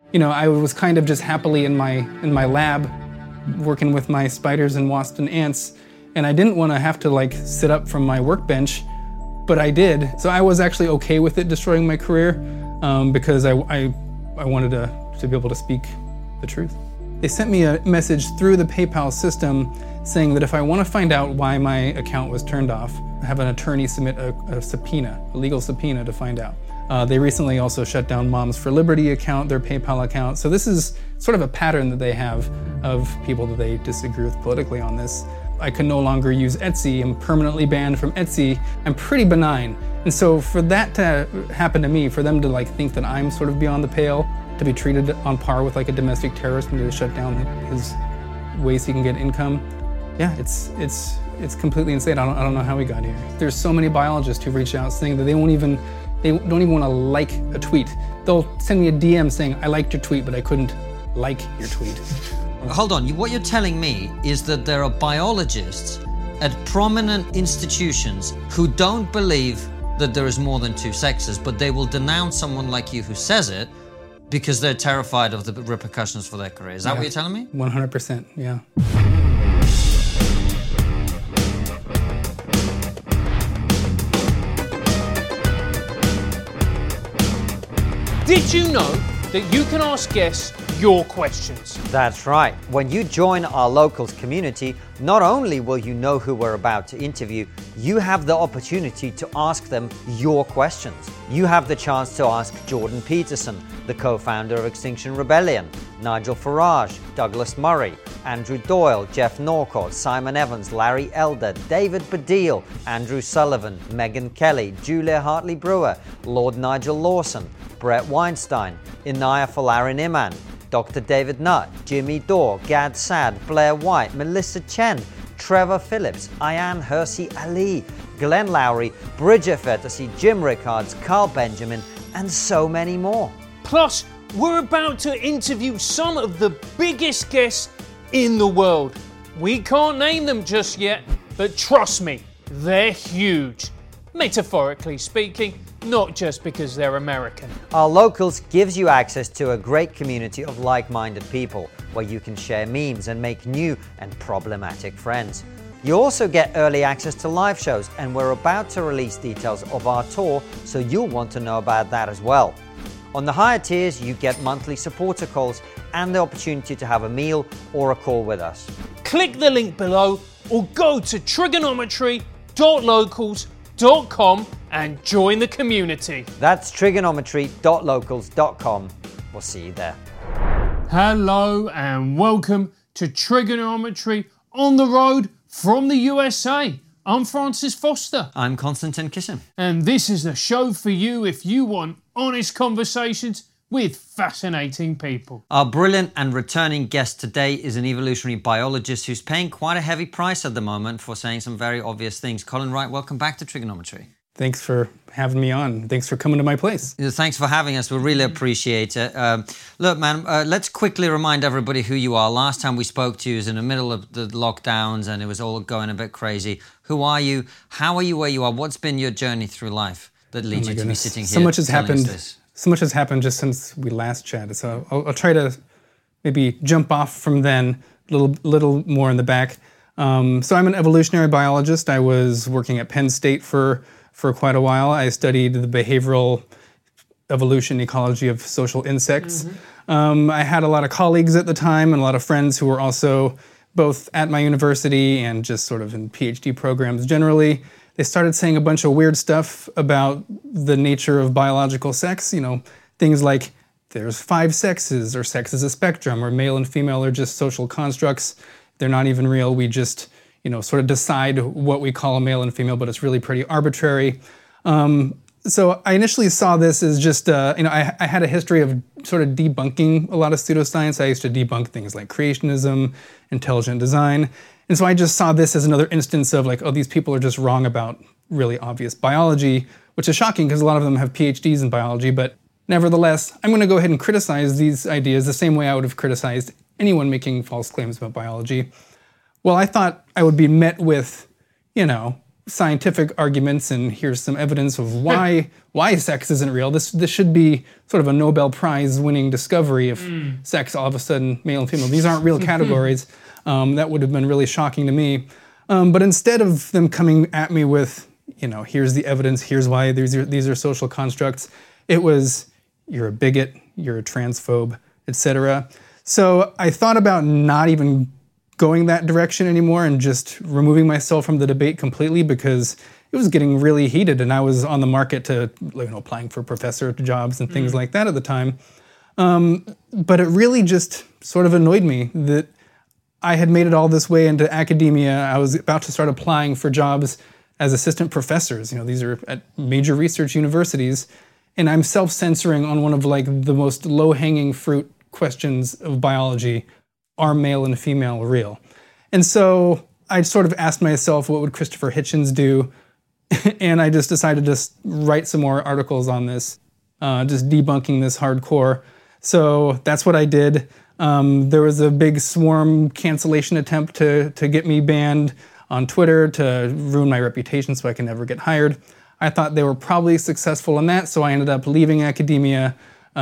I was kind of just happily in my lab working with my spiders and wasps and ants, and I didn't want to have to sit up from my workbench, but I did. So I was actually okay with it destroying my career because I wanted to be able to speak the truth. They sent me a message through the PayPal system saying that if I want to find out why my account was turned off, have an attorney submit a subpoena, a legal subpoena to find out. They recently also shut down Moms for Liberty account, their PayPal account. So this is sort of a pattern that they have of people that they disagree with politically on this. I can no longer use Etsy. I'm permanently banned from Etsy. I'm pretty benign. And so for that to happen to me, for them to think that I'm sort of beyond the pale, to be treated on par with a domestic terrorist and to shut down his ways he can get income, yeah, it's completely insane. I don't know how we got here. There's so many biologists who reach out saying that they don't even want to like a tweet. They'll send me a DM saying, I liked your tweet, but I couldn't like your tweet. Hold on, what you're telling me is that there are biologists at prominent institutions who don't believe that there is more than two sexes, but they will denounce someone like you who says it because they're terrified of the repercussions for their career. Is that what you're telling me? 100%, yeah. Did you know that you can ask guests your questions? That's right. When you join our Locals community, not only will you know who we're about to interview, you have the opportunity to ask them your questions. You have the chance to ask Jordan Peterson, the co-founder of Extinction Rebellion, Nigel Farage, Douglas Murray, Andrew Doyle, Jeff Norcott, Simon Evans, Larry Elder, David Baddiel, Andrew Sullivan, Megyn Kelly, Julia Hartley-Brewer, Lord Nigel Lawson, Brett Weinstein, Inaya Folarin Iman, Dr. David Nutt, Jimmy Dore, Gad Sad, Blair White, Melissa Chen, Trevor Phillips, Ayan Hersey Ali, Glenn Lowry, Bridget Fettersey, Jim Rickards, Carl Benjamin, and so many more. Plus, we're about to interview some of the biggest guests in the world. We can't name them just yet, but trust me, they're huge. Metaphorically speaking, not just because they're American. Our Locals gives you access to a great community of like-minded people where you can share memes and make new and problematic friends. You also get early access to live shows, and we're about to release details of our tour, so you'll want to know about that as well. On the higher tiers, you get monthly supporter calls and the opportunity to have a meal or a call with us. Click the link below or go to trigonometry.locals.com and join the community. That's trigonometry.locals.com. We'll see you there. Hello and welcome to Trigonometry on the road from the USA. I'm Francis Foster. I'm Konstantin Kisin. And this is the show for you if you want honest conversations with fascinating people. Our brilliant and returning guest today is an evolutionary biologist who's paying quite a heavy price at the moment for saying some very obvious things. Colin Wright, welcome back to Trigonometry. Thanks for having me on. Thanks for coming to my place. Thanks for having us. We really appreciate it. Look, man, let's quickly remind everybody who you are. Last time we spoke to you was in the middle of the lockdowns and it was all going a bit crazy. Who are you? How are you where you are? What's been your journey through life that leads you to be sitting here? So much has happened. So much has happened just since we last chatted. So I'll try to maybe jump off from then a little more in the back. So I'm an evolutionary biologist. I was working at Penn State for quite a while. I studied the behavioral evolution ecology of social insects. I had a lot of colleagues at the time and a lot of friends who were also both at my university and just sort of in PhD programs generally. They started saying a bunch of weird stuff about the nature of biological sex, things like there's 5 sexes, or sex is a spectrum, or male and female are just social constructs. They're not even real. We just sort of decide what we call a male and female, but it's really pretty arbitrary. So I initially saw this as just, I had a history of sort of debunking a lot of pseudoscience. I used to debunk things like creationism, intelligent design. And so I just saw this as another instance of these people are just wrong about really obvious biology, which is shocking because a lot of them have PhDs in biology. But nevertheless, I'm going to go ahead and criticize these ideas the same way I would have criticized anyone making false claims about biology. Well, I thought I would be met with, scientific arguments and here's some evidence of why sex isn't real. This should be sort of a Nobel Prize winning discovery if sex all of a sudden, male and female, these aren't real categories. That would have been really shocking to me. But instead of them coming at me with, here's the evidence, here's why these are social constructs, it was, you're a bigot, you're a transphobe, etc. So I thought about not even going that direction anymore and just removing myself from the debate completely, because it was getting really heated and I was on the market to, applying for professor jobs and things like that at the time. But it really just sort of annoyed me that I had made it all this way into academia. I was about to start applying for jobs as assistant professors. These are at major research universities. And I'm self-censoring on one of the most low-hanging fruit questions of biology. Are male and female real? And so I sort of asked myself, what would Christopher Hitchens do? And I just decided to write some more articles on this, just debunking this hardcore. So that's what I did. There was a big swarm cancellation attempt to get me banned on Twitter, to ruin my reputation so I can never get hired. I thought they were probably successful in that, so I ended up leaving academia.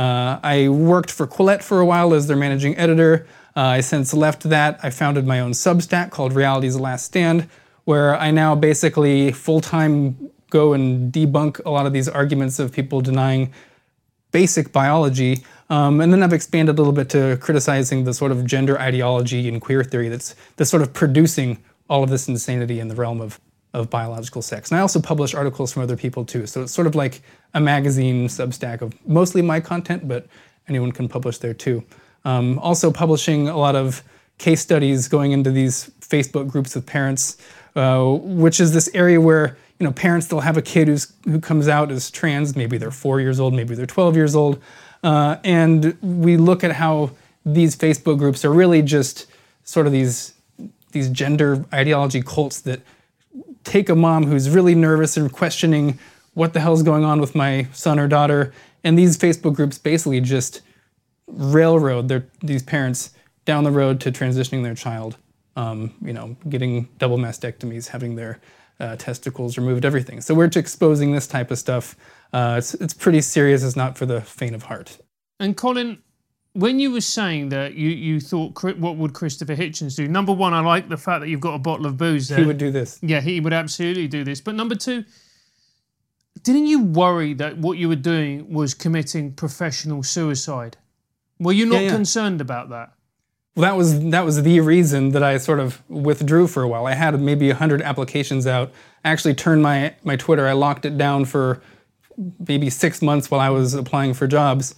I worked for Quillette for a while as their managing editor. I since left that. I founded my own Substack called Reality's Last Stand, where I now basically full-time go and debunk a lot of these arguments of people denying basic biology. And then I've expanded a little bit to criticizing the sort of gender ideology and queer theory that's sort of producing all of this insanity in the realm of biological sex. And I also publish articles from other people too. So it's sort of like a magazine Substack of mostly my content, but anyone can publish there too. Also publishing a lot of case studies going into these Facebook groups with parents, which is this area where parents, they'll have a kid who comes out as trans. Maybe they're 4 years old, maybe they're 12 years old, and we look at how these Facebook groups are really just sort of these gender ideology cults that take a mom who's really nervous and questioning what the hell's going on with my son or daughter, and these Facebook groups basically just railroad these parents down the road to transitioning their child, getting double mastectomies, having their testicles removed, everything. So we're exposing this type of stuff. It's pretty serious. It's not for the faint of heart. And Colin, when you were saying that you thought, what would Christopher Hitchens do? Number one, I like the fact that you've got a bottle of booze there. He would do this. Yeah, he would absolutely do this. But number two, didn't you worry that what you were doing was committing professional suicide? Were you not concerned about that? Well, that was the reason that I sort of withdrew for a while. I had maybe 100 applications out. I actually turned my Twitter, I locked it down for maybe 6 months while I was applying for jobs.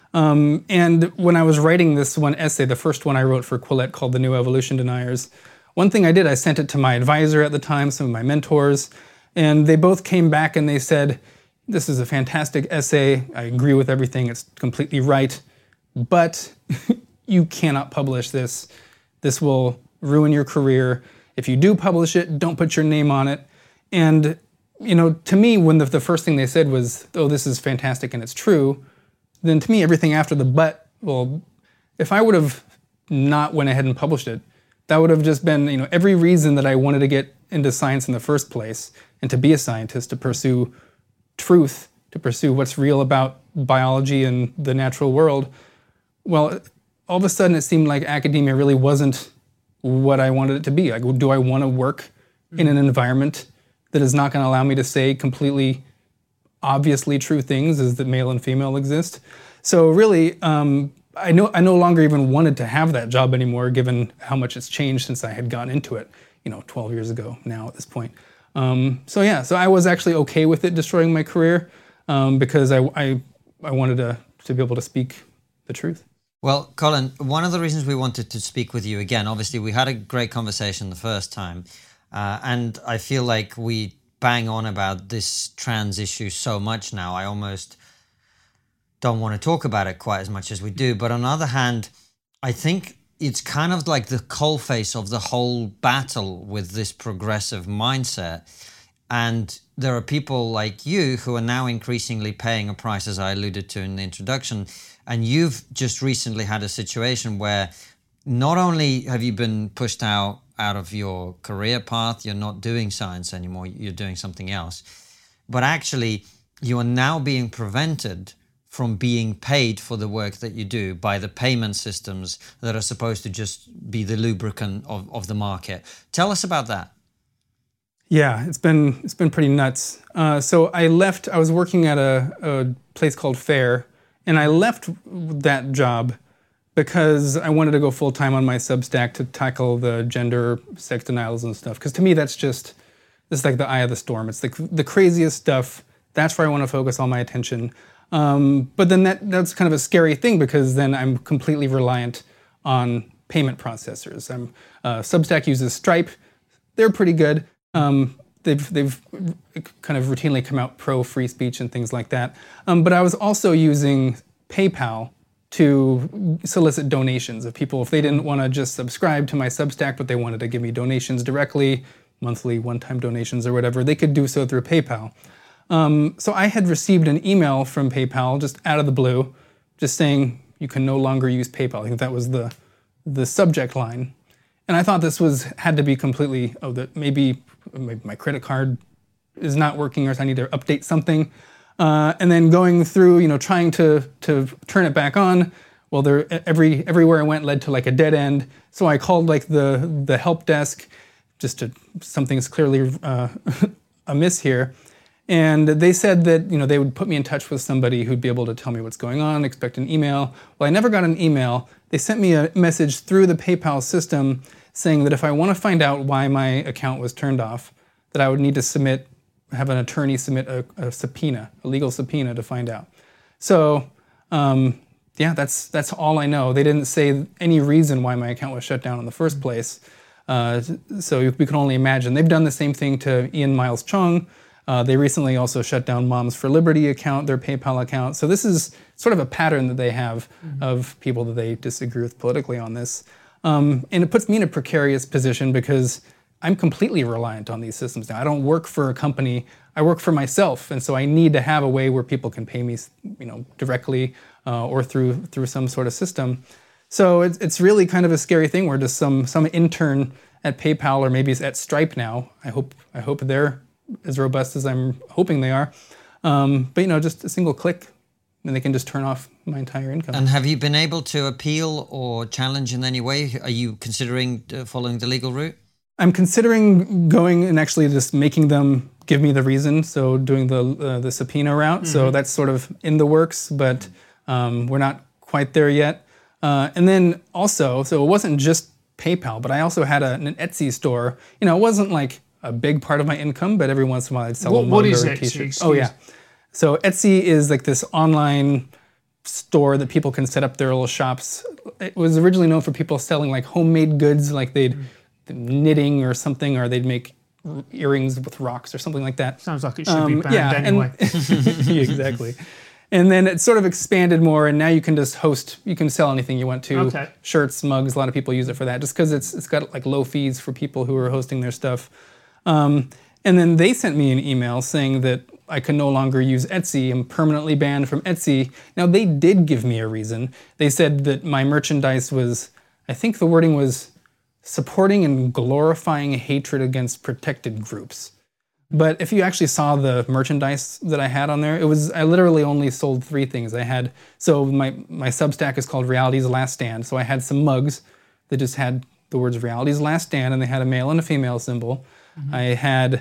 And when I was writing this one essay, the first one I wrote for Quillette called The New Evolution Deniers, one thing I did, I sent it to my advisor at the time, some of my mentors, and they both came back and they said, this is a fantastic essay. I agree with everything. It's completely right. But you cannot publish this. This will ruin your career. If you do publish it, don't put your name on it. And, to me, when the first thing they said was, oh, this is fantastic and it's true, then to me, everything after the but, well, if I would have not went ahead and published it, that would have just been, every reason that I wanted to get into science in the first place and to be a scientist, to pursue truth, to pursue what's real about biology and the natural world. Well, all of a sudden it seemed like academia really wasn't what I wanted it to be. Like, do I want to work in an environment that is not going to allow me to say completely obviously true things, as that male and female exist? So really, I no longer even wanted to have that job anymore, given how much it's changed since I had gotten into it, 12 years ago now at this point. So I was actually okay with it destroying my career, because I wanted to be able to speak the truth. Well, Colin, one of the reasons we wanted to speak with you again, obviously we had a great conversation the first time, and I feel like we bang on about this trans issue so much now, I almost don't want to talk about it quite as much as we do. But on the other hand, I think it's kind of like the coalface of the whole battle with this progressive mindset. And there are people like you who are now increasingly paying a price, as I alluded to in the introduction. And you've just recently had a situation where not only have you been pushed out of your career path, you're not doing science anymore, you're doing something else, but actually you are now being prevented from being paid for the work that you do by the payment systems that are supposed to just be the lubricant of the market. Tell us about that. Yeah, it's been pretty nuts. So I left. I was working at a place called FAIR, and I left that job because I wanted to go full time on my Substack to tackle the gender, sex denials and stuff. Because to me, this is like the eye of the storm. It's like the craziest stuff. That's where I want to focus all my attention. But then that's kind of a scary thing, because then I'm completely reliant on payment processors. Substack uses Stripe. They're pretty good. They've kind of routinely come out pro free speech and things like that. But I was also using PayPal to solicit donations of people. If they didn't want to just subscribe to my Substack, but they wanted to give me donations directly, monthly, one-time donations or whatever, they could do so through PayPal. So I had received an email from PayPal just out of the blue, just saying you can no longer use PayPal. I think that was the subject line. And I thought this had to be completely, that maybe my credit card is not working, or I need to update something. And then going through, trying to turn it back on. Well, everywhere I went led to like a dead end. So I called like the help desk, something's clearly amiss here. And they said that, they would put me in touch with somebody who'd be able to tell me what's going on, expect an email. Well, I never got an email. They sent me a message through the PayPal system saying that if I want to find out why my account was turned off, that I would need to have an attorney submit a subpoena, a legal subpoena to find out. So, that's all I know. They didn't say any reason why my account was shut down in the first place. So we can only imagine. They've done the same thing to Ian Miles Chong. They recently also shut down Moms for Liberty account, their PayPal account. So this is sort of a pattern that they have of people that they disagree with politically on this. And it puts me in a precarious position because I'm completely reliant on these systems now. I don't work for a company. I work for myself. And so I need to have a way where people can pay me, directly or through some sort of system. So it's really kind of a scary thing where just some intern at PayPal, or maybe at Stripe now, I hope they're as robust as I'm hoping they are. But just a single click, and they can just turn off my entire income. And have you been able to appeal or challenge in any way? Are you considering following the legal route? I'm considering going and actually just making them give me the reason, so doing the subpoena route. Mm-hmm. So that's sort of in the works, but we're not quite there yet. And then also, so it wasn't just PayPal, but I also had an Etsy store. It wasn't like a big part of my income, but every once in a while I'd sell a mug or a t-shirt. Oh yeah. So Etsy is like this online store that people can set up their little shops. It was originally known for people selling like homemade goods, like they'd knitting or something, or they'd make earrings with rocks or something like that. Sounds like it should be banned anyway. Exactly. And then it sort of expanded more, and now you can just you can sell anything you want to. Okay. Shirts, mugs, a lot of people use it for that, just because it's got like low fees for people who are hosting their stuff. And then they sent me an email saying that I can no longer use Etsy. I'm permanently banned from Etsy. Now, they did give me a reason. They said that my merchandise was, I think the wording was, supporting and glorifying hatred against protected groups. But if you actually saw the merchandise that I had on there, I literally only sold 3 things. So my Substack is called Reality's Last Stand. So I had some mugs that just had the words Reality's Last Stand, and they had a male and a female symbol. Mm-hmm. I had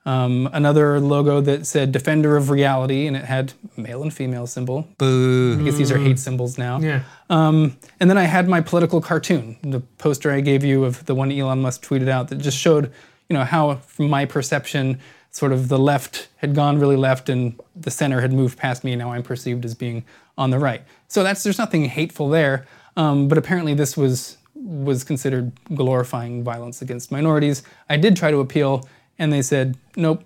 another logo that said Defender of Reality, and it had male and female symbol. Boo. I guess these are hate symbols now. Yeah. And then I had my political cartoon, the poster I gave you of the one Elon Musk tweeted out that just showed, how from my perception, sort of the left had gone really left and the center had moved past me, and now I'm perceived as being on the right. So there's nothing hateful there, but apparently this was considered glorifying violence against minorities. I did try to appeal, and they said, nope,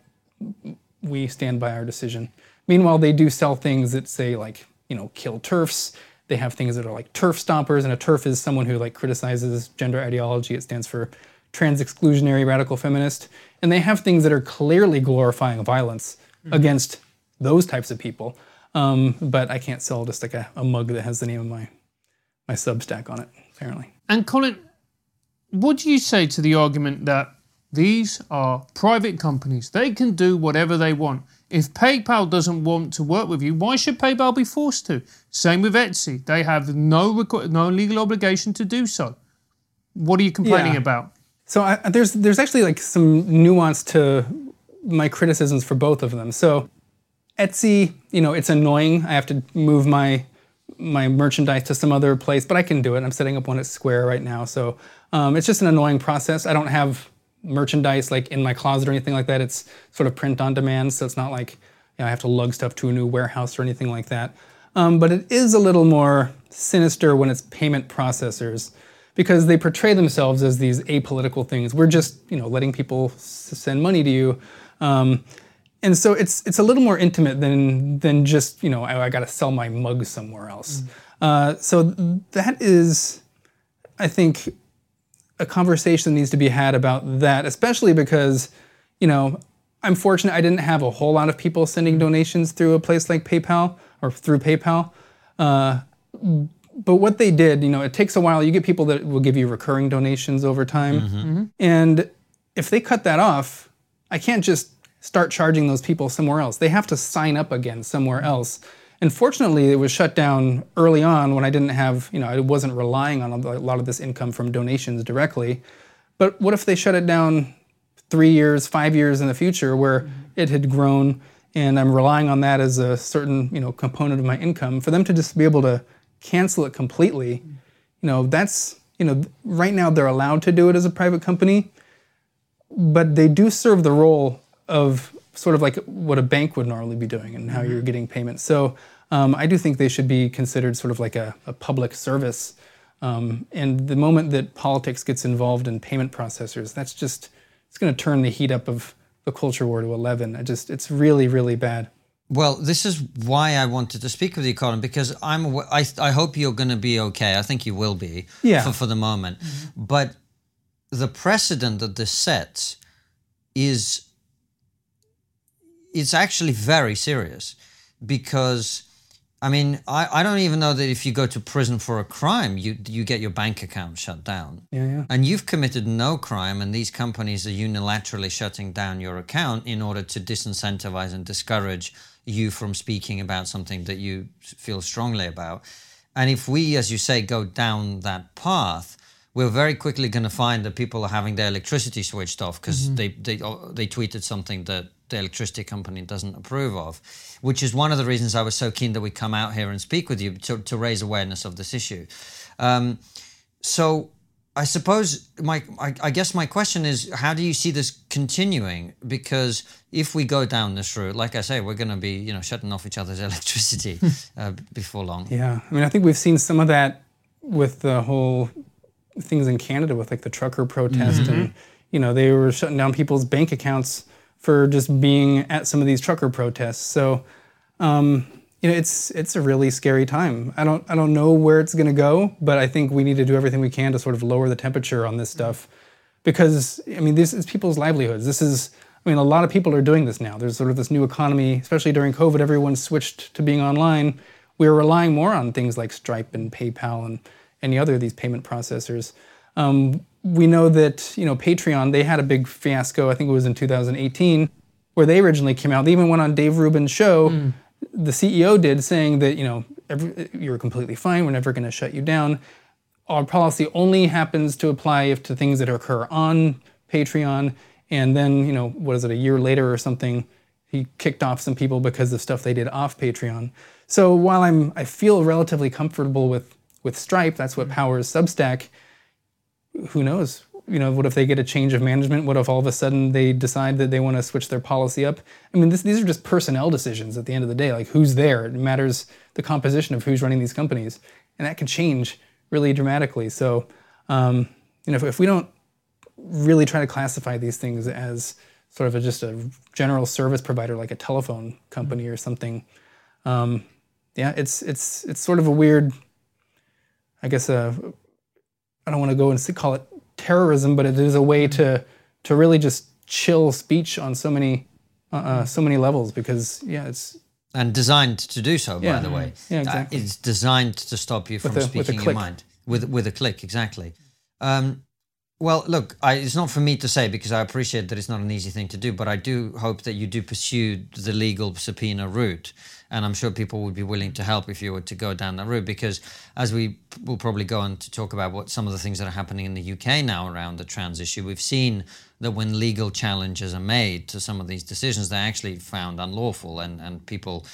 we stand by our decision. Meanwhile, they do sell things that say, like, kill TERFs. They have things that are like TERF stompers, and a TERF is someone who criticizes gender ideology. It stands for trans exclusionary radical feminist. And they have things that are clearly glorifying violence against those types of people. But I can't sell just like a mug that has the name of Substack on it, apparently. And Colin, what do you say to the argument that these are private companies? They can do whatever they want. If PayPal doesn't want to work with you, why should PayPal be forced to? Same with Etsy. They have no legal obligation to do so. What are you complaining about? So there's actually like some nuance to my criticisms for both of them. So Etsy, it's annoying. I have to move my merchandise to some other place, but I can do it. I'm setting up one at Square right now. So it's just an annoying process. I don't have merchandise like in my closet or anything like that. It's sort of print on demand, so it's not like I have to lug stuff to a new warehouse or anything like that. But it is a little more sinister when it's payment processors, because they portray themselves as these apolitical things. We're just letting people send money to you. And so it's a little more intimate than just, I got to sell my mug somewhere else. So that is, I think, a conversation that needs to be had about that, especially because, I'm fortunate I didn't have a whole lot of people sending donations through a place like PayPal or through PayPal. But what they did, it takes a while. You get people that will give you recurring donations over time. And if they cut that off, I can't just start charging those people somewhere else. They have to sign up again somewhere else. And fortunately, it was shut down early on when I didn't have, I wasn't relying on a lot of this income from donations directly. But what if they shut it down 3 years, 5 years in the future where it had grown and I'm relying on that as a certain, component of my income? For them to just be able to cancel it completely, that's, right now they're allowed to do it as a private company, but they do serve the role of sort of like what a bank would normally be doing and how you're getting payments. So I do think they should be considered sort of like a public service. And the moment that politics gets involved in payment processors, it's going to turn the heat up of the culture war to 11. It's really, really bad. Well, this is why I wanted to speak with you, Colin, because I hope you're going to be okay. I think you will be for the moment. But the precedent that this sets it's actually very serious, because I don't even know that if you go to prison for a crime, you get your bank account shut down. And you've committed no crime, and these companies are unilaterally shutting down your account in order to disincentivize and discourage you from speaking about something that you feel strongly about. And if we, as you say, go down that path, we're very quickly going to find that people are having their electricity switched off because they tweeted something that the electricity company doesn't approve of, which is one of the reasons I was so keen that we come out here and speak with you to raise awareness of this issue. So I suppose I guess my question is, how do you see this continuing? Because if we go down this route, like I say, we're going to be shutting off each other's electricity before long. Yeah, I think we've seen some of that with the whole things in Canada with like the trucker protest, and they were shutting down people's bank accounts for just being at some of these trucker protests. So it's a really scary time. I don't know where it's going to go, but I think we need to do everything we can to sort of lower the temperature on this stuff, because this is people's livelihoods. This is a lot of people are doing this now. There's sort of this new economy, especially during COVID. Everyone switched to being online. We're relying more on things like Stripe and PayPal and any other of these payment processors. We know that, Patreon, they had a big fiasco, I think it was in 2018, where they originally came out. They even went on Dave Rubin's show, the CEO did, saying that, you're completely fine, we're never going to shut you down. Our policy only happens to apply to things that occur on Patreon. And then, a year later or something, he kicked off some people because of stuff they did off Patreon. So while I feel relatively comfortable with Stripe, that's what powers Substack, who knows? What if they get a change of management? What if all of a sudden they decide that they want to switch their policy up? These are just personnel decisions at the end of the day. Like, who's there? It matters the composition of who's running these companies. And that can change really dramatically. So, if we don't really try to classify these things as sort of just a general service provider, like a telephone company or something, it's sort of a weird, I guess, I don't want to go and call it terrorism, but it is a way to really just chill speech on so many levels, because it's And designed to do so, by Yeah. the way. Yeah, exactly. It's designed to stop you from With a speaking your click. mind. With a click, exactly. Well, look, it's not for me to say because I appreciate that it's not an easy thing to do, but I do hope that you do pursue the legal subpoena route. And I'm sure people would be willing to help if you were to go down that route, because as we will probably go on to talk about what some of the things that are happening in the UK now around the trans issue, we've seen that when legal challenges are made to some of these decisions, they're actually found unlawful and people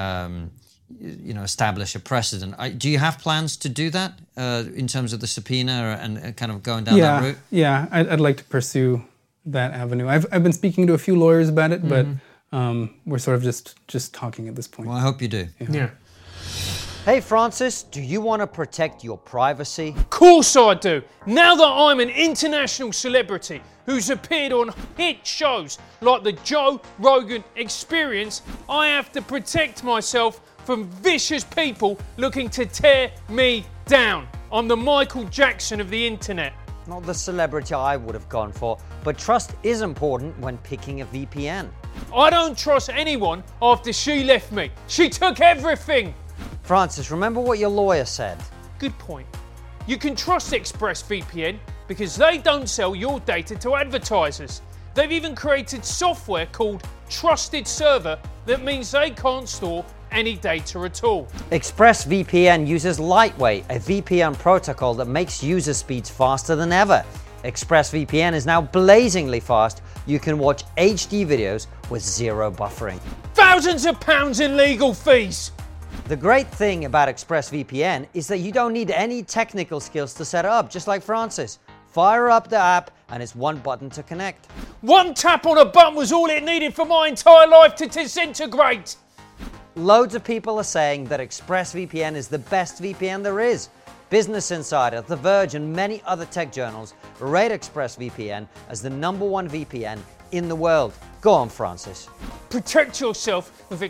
establish a precedent. Do you have plans to do that in terms of the subpoena and kind of going down that route? Yeah, I'd like to pursue that avenue. I've been speaking to a few lawyers about it, but we're sort of just talking at this point. Well, I hope you do. Yeah. Hey Francis, do you want to protect your privacy? Of course I do. Now that I'm an international celebrity who's appeared on hit shows like the Joe Rogan Experience, I have to protect myself from vicious people looking to tear me down. I'm the Michael Jackson of the internet. Not the celebrity I would have gone for, but trust is important when picking a VPN. I don't trust anyone after she left me. She took everything. Francis, remember what your lawyer said. Good point. You can trust ExpressVPN because they don't sell your data to advertisers. They've even created software called Trusted Server that means they can't store any data at all. ExpressVPN uses Lightweight, a VPN protocol that makes user speeds faster than ever. ExpressVPN is now blazingly fast. You can watch HD videos with zero buffering. Thousands of pounds in legal fees. The great thing about ExpressVPN is that you don't need any technical skills to set it up, just like Francis. Fire up the app and it's one button to connect. One tap on a button was all it needed for my entire life to disintegrate. Loads of people are saying that ExpressVPN is the best VPN there is. Business Insider, The Verge, and many other tech journals rate ExpressVPN as the #1 VPN in the world. Go on, Francis. Protect yourself with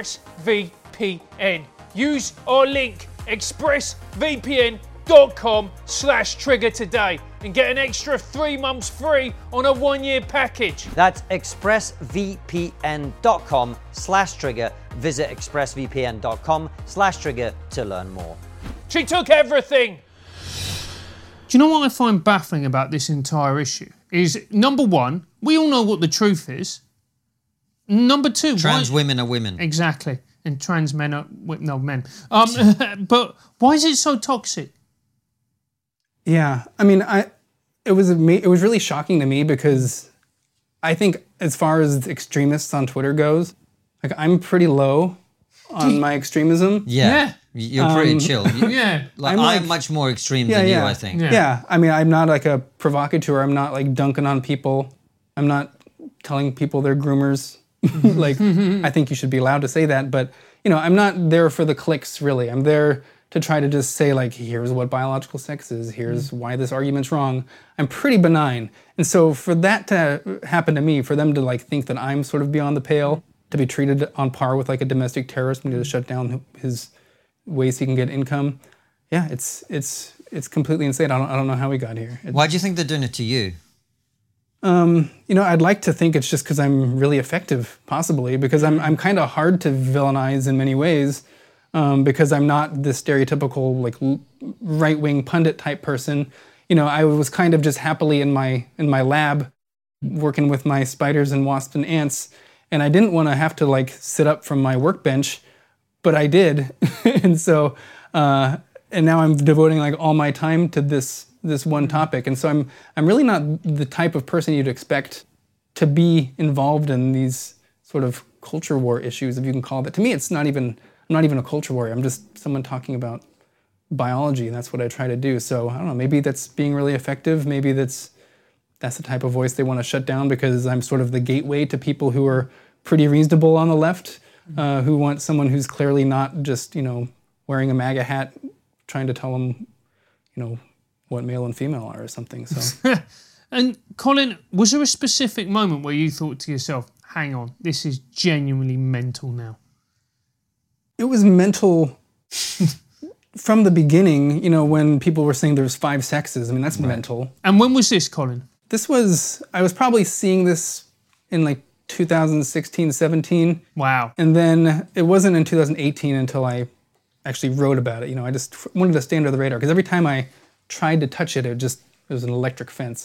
ExpressVPN. Use our link expressvpn.com/trigger today and get an extra 3 months free on a 1-year package. That's expressvpn.com/trigger. Visit expressvpn.com/trigger to learn more. She took everything. Do you know what I find baffling about this entire issue? Is number one, we all know what the truth is. Number two, Trans women are women. Exactly. And trans men are men. But why is it so toxic? Yeah, I mean, it was really shocking to me because I think as far as extremists on Twitter goes, like I'm pretty low on my extremism. Yeah. You're pretty chill. Yeah. I'm much more extreme than you, I think. Yeah, I mean, I'm not like a provocateur. I'm not like dunking on people. I'm not telling people they're groomers. Like, I think you should be allowed to say that. But, I'm not there for the clicks, really. I'm there to try to just say, like, here's what biological sex is. Here's why this argument's wrong. I'm pretty benign. And so for that to happen to me, for them to, like, think that I'm sort of beyond the pale, to be treated on par with, like, a domestic terrorist, and to shut down his ways he can get income. Yeah, it's completely insane. I don't know how we got here. Why do you think they're doing it to you? I'd like to think it's just because I'm really effective, possibly, because I'm kind of hard to villainize in many ways, because I'm not this stereotypical like right-wing pundit type person. I was kind of just happily in my lab, working with my spiders and wasps and ants, and I didn't want to have to like sit up from my workbench. But I did, and so, and now I'm devoting like all my time to this one topic, and so I'm really not the type of person you'd expect to be involved in these sort of culture war issues, if you can call it that. To me, I'm not even a culture warrior. I'm just someone talking about biology, and that's what I try to do. So I don't know. Maybe that's being really effective. Maybe that's the type of voice they want to shut down because I'm sort of the gateway to people who are pretty reasonable on the left. Who want someone who's clearly not just, wearing a MAGA hat, trying to tell them, what male and female are or something. So. And Colin, was there a specific moment where you thought to yourself, hang on, this is genuinely mental now? It was mental from the beginning, when people were saying there's 5 sexes. I mean, that's mental. And when was this, Colin? I was probably seeing this in like 2016, 17. Wow. And then it wasn't in 2018 until I actually wrote about it. You know, I just wanted to stay under the radar because every time I tried to touch it, it was an electric fence.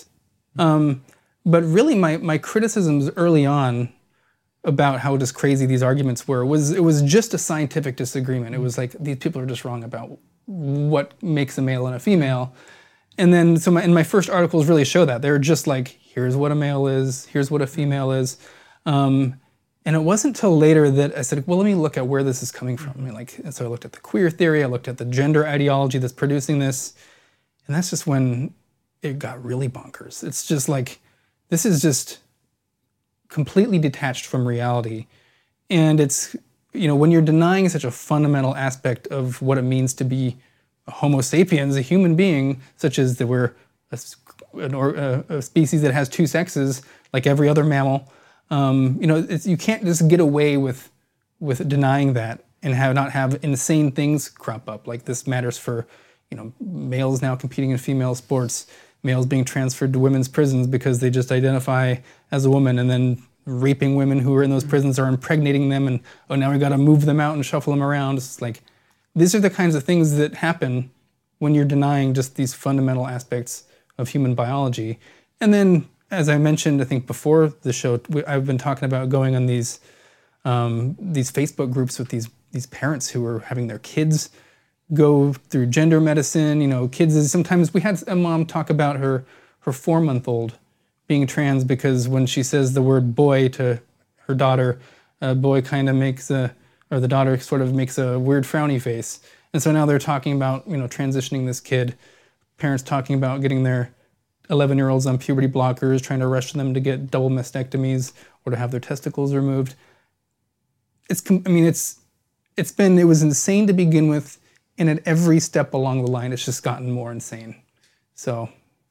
But really my criticisms early on about how just crazy these arguments were it was just a scientific disagreement. It was like, these people are just wrong about what makes a male and a female. And then my first articles really show that. They're just like, here's what a male is, here's what a female is. And it wasn't until later that I said, well, let me look at where this is coming from. I mean, so I looked at the queer theory, I looked at the gender ideology that's producing this, and that's just when it got really bonkers. It's just like, this is just completely detached from reality. And it's, you know, when you're denying such a fundamental aspect of what it means to be a Homo sapiens, a human being, such as that we're a species that has two sexes, like every other mammal, you know, you can't just get away with denying that and not have insane things crop up. Like this matters for, you know, males now competing in female sports, males being transferred to women's prisons because they just identify as a woman, and then raping women who are in those prisons or impregnating them, and now we got to move them out and shuffle them around. It's like, these are the kinds of things that happen when you're denying just these fundamental aspects of human biology. And then, as I mentioned, I think before the show, I've been talking about going on these Facebook groups with these parents who are having their kids go through gender medicine. You know, sometimes we had a mom talk about her 4-month-old being trans because when she says the word boy to her daughter, boy kind of or the daughter sort of makes a weird frowny face. And so now they're talking about, you know, transitioning this kid, parents talking about getting their 11-year-olds on puberty blockers, trying to rush them to get double mastectomies or to have their testicles removed. It was insane to begin with, and at every step along the line, it's just gotten more insane. So,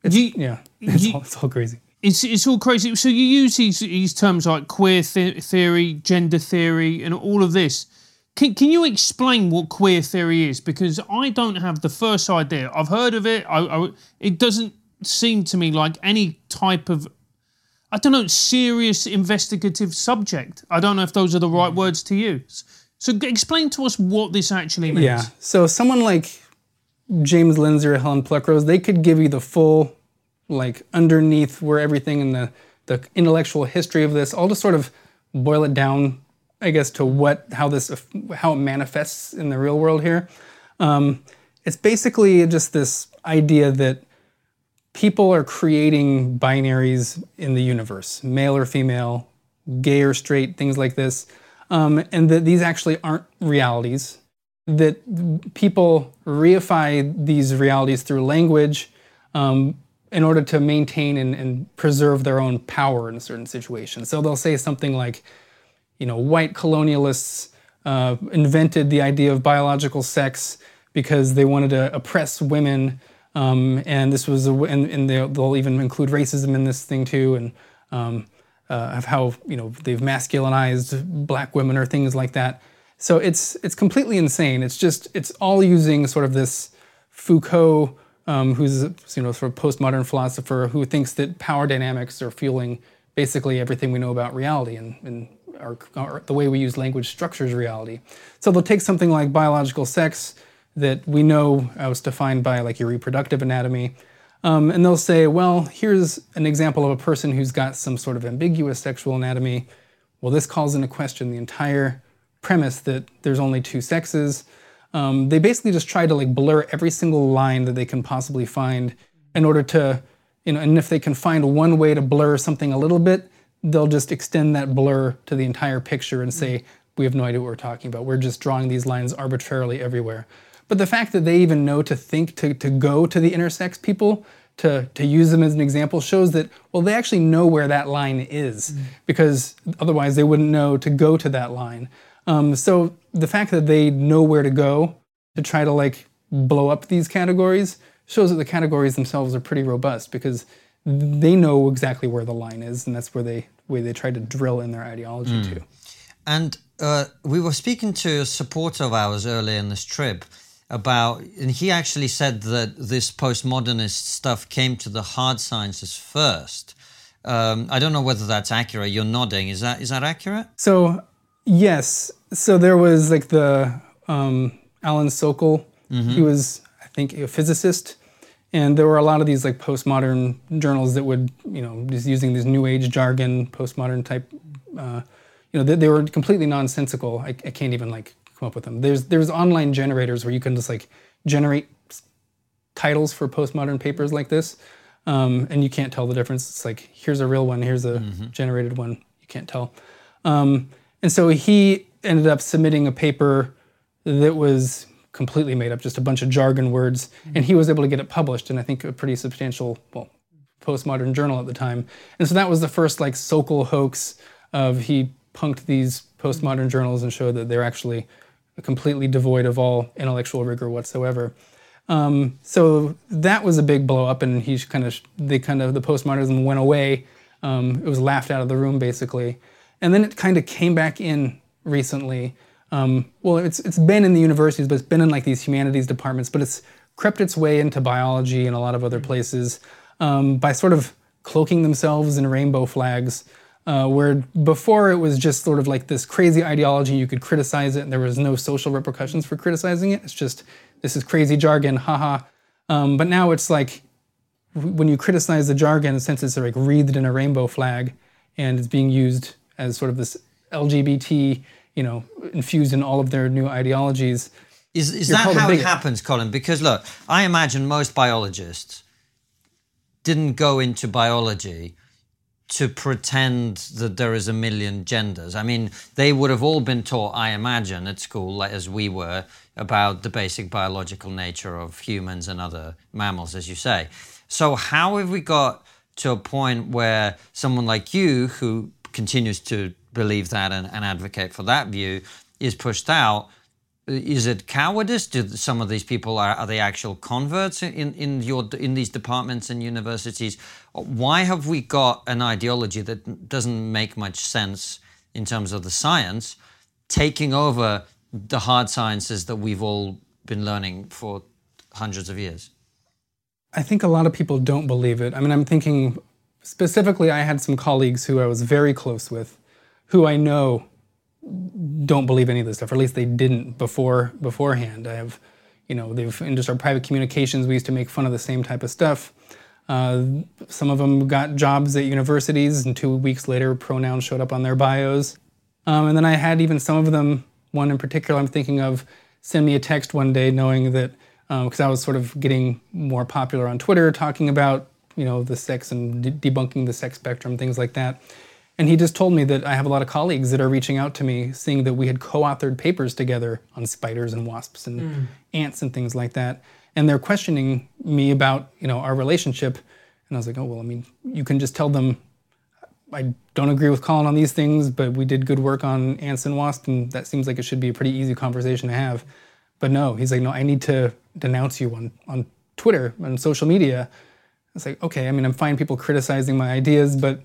it's all crazy. It's all crazy. So you use these terms like queer theory, gender theory, and all of this. Can you explain what queer theory is? Because I don't have the first idea. I've heard of it. It doesn't seem to me like any type of, I don't know, serious investigative subject. I don't know if those are the right words to use. So explain to us what this actually means. Yeah. So someone like James Lindsay or Helen Pluckrose, they could give you the full, like, underneath where everything in the intellectual history of this, I'll just sort of boil it down, I guess, to how it manifests in the real world here. It's basically just this idea that people are creating binaries in the universe, male or female, gay or straight, things like this, and that these actually aren't realities, that people reify these realities through language, in order to maintain and preserve their own power in a certain situation. So they'll say something like, you know, white colonialists invented the idea of biological sex because they wanted to oppress women, and this was and they'll even include racism in this thing too, and of how, you know, they've masculinized black women or things like that. So it's completely insane. It's all using sort of this Foucault, who's, you know, sort of postmodern philosopher who thinks that power dynamics are fueling basically everything we know about reality, and the way we use language structures reality. So they'll take something like biological sex that we know was defined by, like, your reproductive anatomy, and they'll say, well, here's an example of a person who's got some sort of ambiguous sexual anatomy. Well, this calls into question the entire premise that there's only two sexes. They basically just try to, like, blur every single line that they can possibly find in order to, you know, and if they can find one way to blur something a little bit, they'll just extend that blur to the entire picture and say, we have no idea what we're talking about. We're just drawing these lines arbitrarily everywhere. But the fact that they even know to think to go to the intersex people, to use them as an example, shows that, well, they actually know where that line is, because otherwise they wouldn't know to go to that line. So the fact that they know where to go to try to, like, blow up these categories shows that the categories themselves are pretty robust, because they know exactly where the line is, and that's where they try to drill in their ideology to. And we were speaking to a supporter of ours earlier in this trip about, and he actually said that this postmodernist stuff came to the hard sciences first. I don't know whether that's accurate. You're nodding. Is that accurate? So, yes. So there was like the Alan Sokal. He was, I think, a physicist. And there were a lot of these like postmodern journals that would, just using this new age jargon, postmodern type, they were completely nonsensical. I can't even like come up with them. There's online generators where you can just like generate titles for postmodern papers like this, and you can't tell the difference. It's like, here's a real one, here's a generated one. You can't tell. And so he ended up submitting a paper that was completely made up, just a bunch of jargon words, and he was able to get it published in, I think, a pretty substantial, postmodern journal at the time. And so that was the first like Sokal hoax of he punked these postmodern journals and showed that they're actually completely devoid of all intellectual rigor whatsoever. So that was a big blow up, and the postmodernism went away. It was laughed out of the room basically, and then it kind of came back in recently. It's been in the universities, but it's been in like these humanities departments, but it's crept its way into biology and a lot of other places by sort of cloaking themselves in rainbow flags, where before it was just sort of like this crazy ideology, you could criticize it and there was no social repercussions for criticizing it. It's just, this is crazy jargon, haha. But now it's like, when you criticize the jargon, since it's like wreathed in a rainbow flag and it's being used as sort of this LGBT, infused in all of their new ideologies. Is that how it happens, Colin? Because look, I imagine most biologists didn't go into biology to pretend that there is a million genders. I mean, they would have all been taught, I imagine, at school, like as we were, about the basic biological nature of humans and other mammals, as you say. So how have we got to a point where someone like you, who continues to believe that and advocate for that view, is pushed out? Is it cowardice? Do some of these people are they actual converts in these departments and universities? Why have we got an ideology that doesn't make much sense in terms of the science taking over the hard sciences that we've all been learning for hundreds of years? I think a lot of people don't believe it. I mean, I'm thinking specifically, I had some colleagues who I was very close with, who I know don't believe any of this stuff, or at least they didn't beforehand. I have, they've in just our private communications, we used to make fun of the same type of stuff. Some of them got jobs at universities, and 2 weeks later, pronouns showed up on their bios. And then I had even some of them, one in particular I'm thinking of, send me a text one day knowing that, because I was sort of getting more popular on Twitter, talking about, the sex and debunking the sex spectrum, things like that. And he just told me that I have a lot of colleagues that are reaching out to me, seeing that we had co-authored papers together on spiders and wasps and ants and things like that. And they're questioning me about, our relationship. And I was like, you can just tell them, I don't agree with Colin on these things, but we did good work on ants and wasps, and that seems like it should be a pretty easy conversation to have. But no, he's like, no, I need to denounce you on Twitter, on social media. It's like, okay, I'm fine people criticizing my ideas, but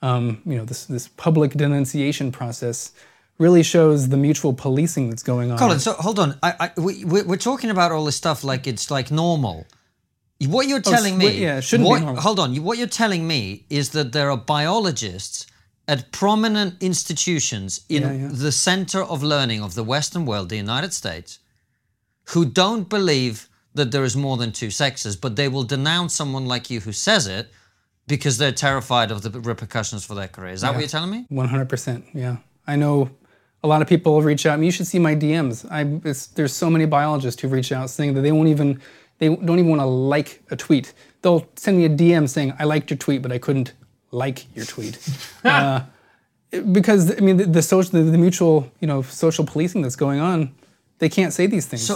this public denunciation process really shows the mutual policing that's going on. Colin, so hold on. We're talking about all this stuff like it's like normal. What you're telling me... Yeah, it shouldn't be normal. Hold on. What you're telling me is that there are biologists at prominent institutions in the center of learning of the Western world, the United States, who don't believe that there is more than two sexes, but they will denounce someone like you who says it because they're terrified of the repercussions for their career. Is that what you're telling me? 100%, yeah. I know a lot of people reach out. You should see my DMs. There's so many biologists who reach out saying that they don't even want to like a tweet. They'll send me a DM saying, I liked your tweet, but I couldn't like your tweet. Because, the mutual, social policing that's going on, they can't say these things.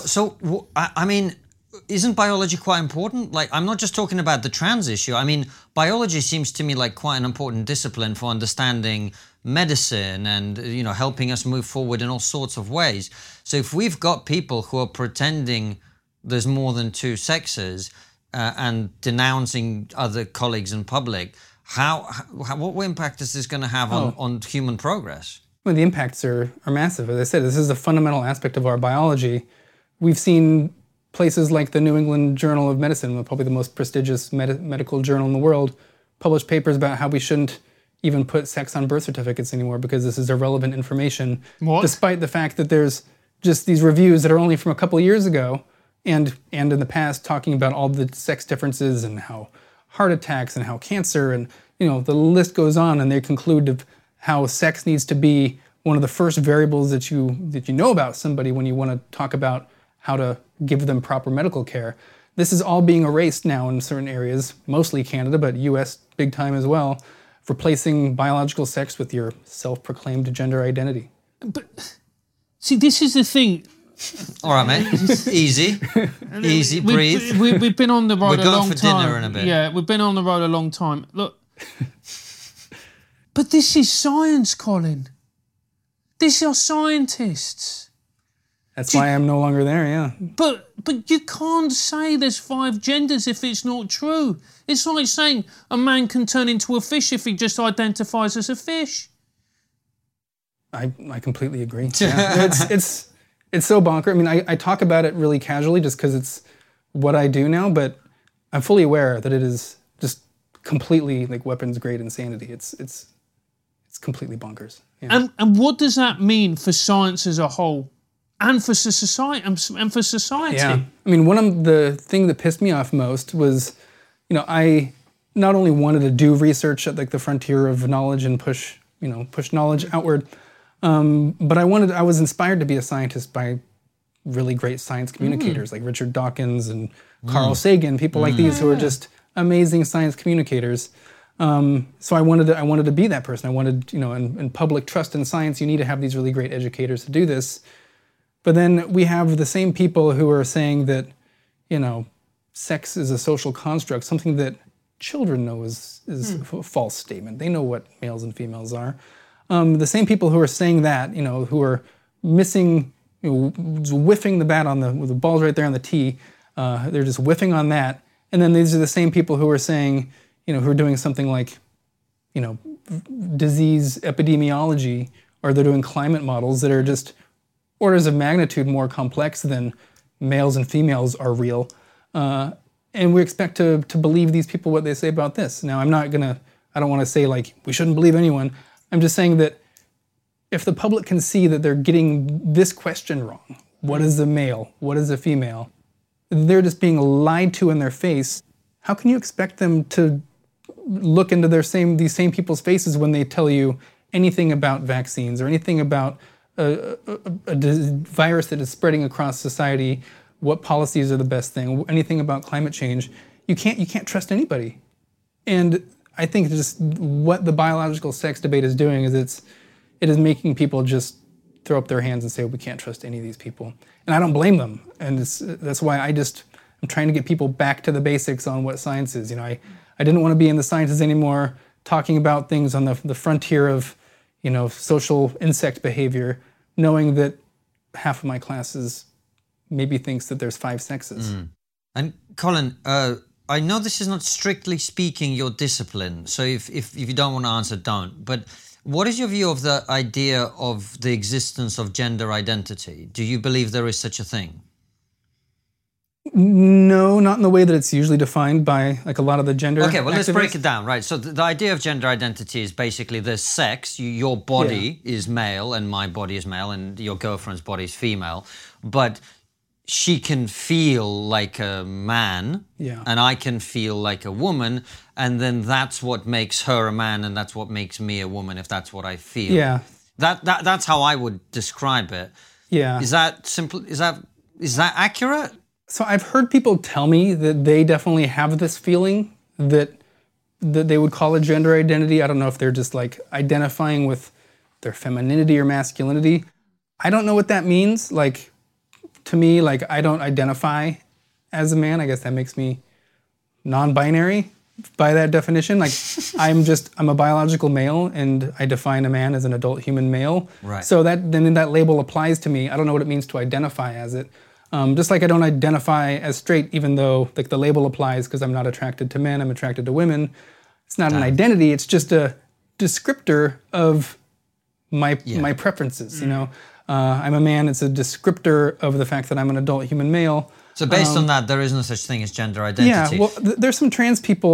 Isn't biology quite important? Like, I'm not just talking about the trans issue. Biology seems to me like quite an important discipline for understanding medicine and, helping us move forward in all sorts of ways. So if we've got people who are pretending there's more than two sexes and denouncing other colleagues in public, what impact is this going to have on human progress? Well, the impacts are massive. As I said, this is a fundamental aspect of our biology. We've seen places like the New England Journal of Medicine, probably the most prestigious medical journal in the world, published papers about how we shouldn't even put sex on birth certificates anymore because this is irrelevant information. What? Despite the fact that there's just these reviews that are only from a couple of years ago and in the past talking about all the sex differences and how heart attacks and how cancer and, the list goes on, and they conclude of how sex needs to be one of the first variables that you know about somebody when you want to talk about how to give them proper medical care. This is all being erased now in certain areas, mostly Canada, but US big time as well, replacing biological sex with your self-proclaimed gender identity. But see, this is the thing. All right, mate. Easy. Easy, breathe. We've been on the road a long time. We're going for dinner in a bit. Yeah, we've been on the road a long time. Look. But this is science, Colin. These are scientists. That's why I'm no longer there, yeah. But you can't say there's 5 genders if it's not true. It's like saying a man can turn into a fish if he just identifies as a fish. I completely agree. Yeah. It's so bonkers. I mean, I talk about it really casually just because it's what I do now, but I'm fully aware that it is just completely like weapons-grade insanity. It's completely bonkers. Yeah. And what does that mean for science as a whole, and for society? And for society? Yeah. I mean, one of the thing that pissed me off most was, I not only wanted to do research at like the frontier of knowledge and push knowledge outward, but I was inspired to be a scientist by really great science communicators like Richard Dawkins and Carl Sagan, people like these who are just amazing science communicators. So I wanted to be that person. I wanted, in public trust in science, you need to have these really great educators to do this. But then we have the same people who are saying that, sex is a social construct, something that children know is a false statement. They know what males and females are. The same people who are saying that, who are missing, whiffing the bat with the ball's right there on the tee, they're just whiffing on that. And then these are the same people who are saying, who are doing something like, disease epidemiology, or they're doing climate models that are just orders of magnitude more complex than males and females are real. And we expect to believe these people what they say about this. Now, I don't want to say like, we shouldn't believe anyone. I'm just saying that if the public can see that they're getting this question wrong, what is a male, what is a female, they're just being lied to in their face. How can you expect them to look into these same people's faces when they tell you anything about vaccines or anything about a virus that is spreading across society, what policies are the best thing, anything about climate change? You can't trust anybody. And I think just what the biological sex debate is doing is it is making people just throw up their hands and say, we can't trust any of these people. And I don't blame them. And that's why I'm trying to get people back to the basics on what science is. I didn't want to be in the sciences anymore, talking about things on the frontier of, social insect behavior, knowing that half of my classes maybe thinks that there's 5 sexes. And Colin, I know this is not strictly speaking your discipline, so if you don't want to answer, don't. But what is your view of the idea of the existence of gender identity? Do you believe there is such a thing? No, not in the way that it's usually defined by like a lot of the gender Okay, well, let's activists. break it down, right? So the idea of gender identity is basically there's sex, your body is male and my body is male and your girlfriend's body is female, but she can feel like a man and I can feel like a woman, and then that's what makes her a man and that's what makes me a woman if that's what I feel. Yeah. That's how I would describe it. Yeah. Is that simple? Is that accurate? So I've heard people tell me that they definitely have this feeling that they would call a gender identity. I don't know if they're just like identifying with their femininity or masculinity. I don't know what that means. Like, to me, like, I don't identify as a man. I guess that makes me non-binary by that definition. Like, I'm a biological male, and I define a man as an adult human male. Right. So then that label applies to me. I don't know what it means to identify as it. Just like I don't identify as straight, even though like the label applies because I'm not attracted to men, I'm attracted to women. It's not an identity, it's just a descriptor of my preferences, I'm a man, it's a descriptor of the fact that I'm an adult human male. So based on that, there is no such thing as gender identity. Yeah, well, there's some trans people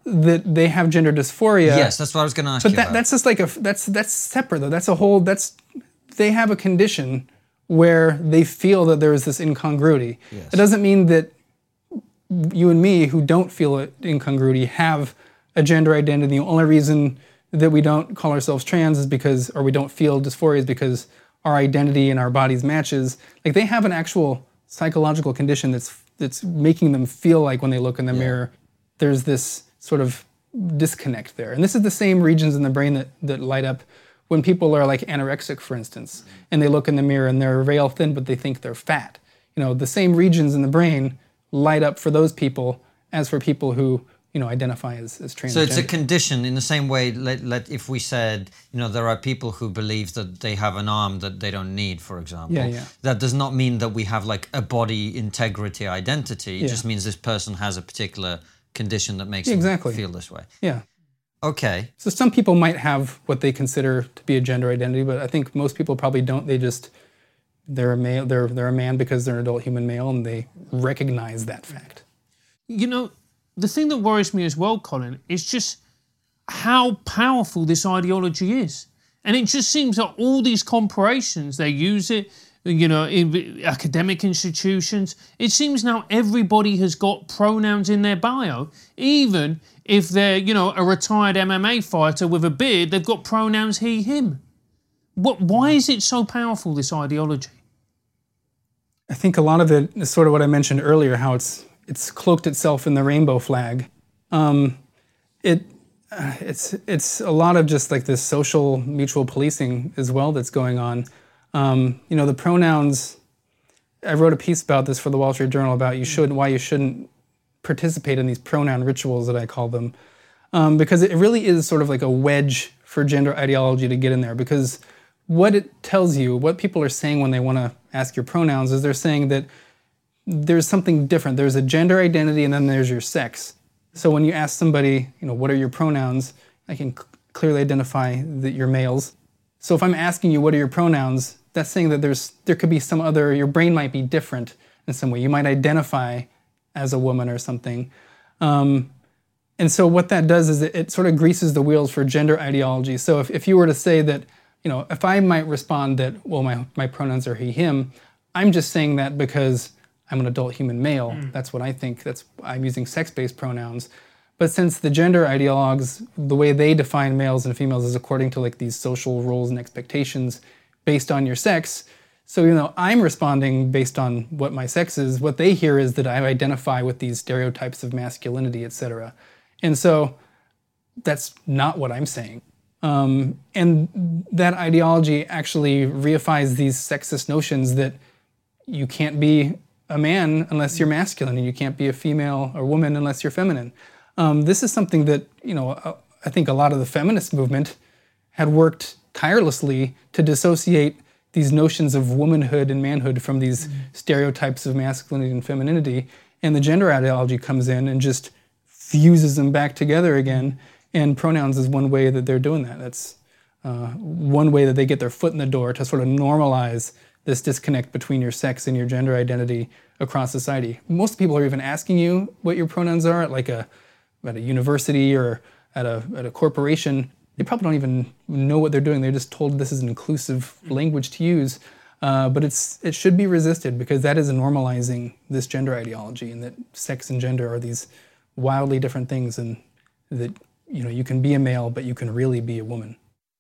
that they have gender dysphoria. Yes, that's what I was going to ask But you about. that's just like that's separate though. They have a condition where they feel that there is this incongruity. Yes. It doesn't mean that you and me, who don't feel it incongruity, have a gender identity. The only reason that we don't call ourselves trans is because, or we don't feel dysphoria, is because our identity and our bodies matches. Like, they have an actual psychological condition that's making them feel like when they look in the mirror, there's this sort of disconnect there. And this is the same regions in the brain that light up when people are like anorexic, for instance, and they look in the mirror and they're rail thin, but they think they're fat. You know, the same regions in the brain light up for those people as for people who, you know, identify as transgender. So it's a condition in the same way, if we said, you know, there are people who believe that they have an arm that they don't need, for example. Yeah. That does not mean that we have like a body integrity identity. It Yeah. just means this person has a particular condition that makes them exactly. feel this way. Yeah. Okay. So some people might have what they consider to be a gender identity, but I think most people probably don't. They're a male. They're a man because they're an adult human male, and they recognize that fact. You know, the thing that worries me as well, Colin, is just how powerful this ideology is. And it just seems that all these corporations, they use it, you know, in academic institutions. It seems now everybody has got pronouns in their bio. Even if they're, you know, a retired MMA fighter with a beard, they've got pronouns he, him. Why is it so powerful, this ideology? I think a lot of it is sort of what I mentioned earlier, how it's cloaked itself in the rainbow flag. It's a lot of just like this social mutual policing as well that's going on. You know, the pronouns, I wrote a piece about this for the Wall Street Journal about why you shouldn't participate in these pronoun rituals that I call them. Because it really is sort of like a wedge for gender ideology to get in there. Because what it tells you, what people are saying when they want to ask your pronouns, is they're saying that there's something different. There's a gender identity and then there's your sex. So when you ask somebody, you know, what are your pronouns, I can clearly identify that you're males. So if I'm asking you what are your pronouns, that's saying that there could be some other, your brain might be different in some way. You might identify as a woman or something. And so what that does is it sort of greases the wheels for gender ideology. So if you were to say that, you know, if I might respond that, well, my pronouns are he, him, I'm just saying that because I'm an adult human male. That's what I think. I'm using sex-based pronouns. But since the gender ideologues, the way they define males and females is according to like these social roles and expectations based on your sex. So, you know, I'm responding based on what my sex is. What they hear is that I identify with these stereotypes of masculinity, etc. And so that's not what I'm saying. And that ideology actually reifies these sexist notions that you can't be a man unless you're masculine, and you can't be a female or woman unless you're feminine. This is something that, you know, I think a lot of the feminist movement had worked tirelessly to dissociate these notions of womanhood and manhood from these stereotypes of masculinity and femininity. And the gender ideology comes in and just fuses them back together again. And pronouns is one way that they're doing that. That's one way that they get their foot in the door to sort of normalize this disconnect between your sex and your gender identity across society. Most people are even asking you what your pronouns are at a university or at a corporation. They probably don't even know what they're doing. They're just told this is an inclusive language to use. But it should be resisted, because that is normalizing this gender ideology, and that sex and gender are these wildly different things, and that, you know, you can be a male, but you can really be a woman.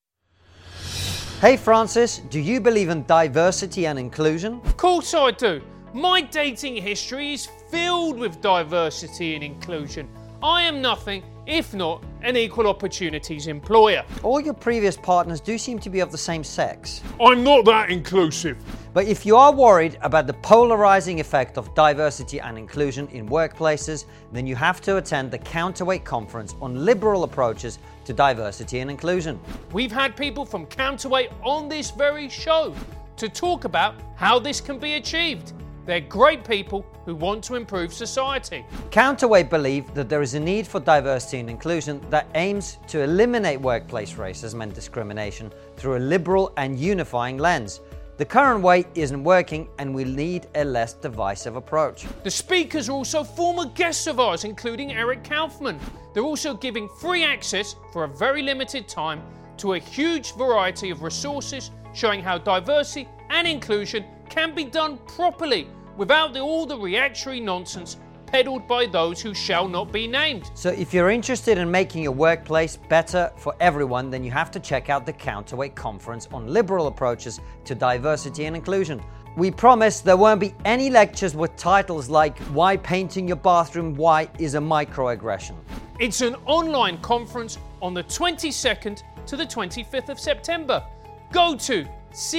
Hey Francis, do you believe in diversity and inclusion? Of course I do. My dating history is filled with diversity and inclusion. I am nothing if not an equal opportunities employer. All your previous partners do seem to be of the same sex. I'm not that inclusive. But if you are worried about the polarizing effect of diversity and inclusion in workplaces, then you have to attend the Counterweight Conference on Liberal Approaches to Diversity and Inclusion. We've had people from Counterweight on this very show to talk about how this can be achieved. They're great people who want to improve society. Counterweight believe that there is a need for diversity and inclusion that aims to eliminate workplace racism and discrimination through a liberal and unifying lens. The current way isn't working and we need a less divisive approach. The speakers are also former guests of ours, including Eric Kaufman. They're also giving free access for a very limited time to a huge variety of resources showing how diversity and inclusion can be done properly without all the reactionary nonsense peddled by those who shall not be named. So if you're interested in making your workplace better for everyone, then you have to check out the Counterweight Conference on liberal approaches to diversity and inclusion. We promise there won't be any lectures with titles like Why Painting Your Bathroom White is a Microaggression. It's an online conference on the 22nd to the 25th of September. Go to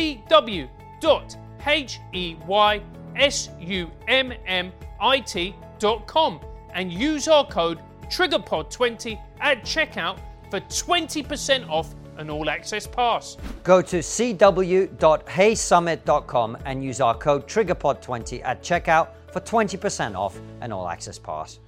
cw.heysummmit.com and use our code TRIGGERPOD20 at checkout for 20% off an all-access pass. Go to cw.heysummit.com and use our code TRIGGERPOD20 at checkout for 20% off an all-access pass.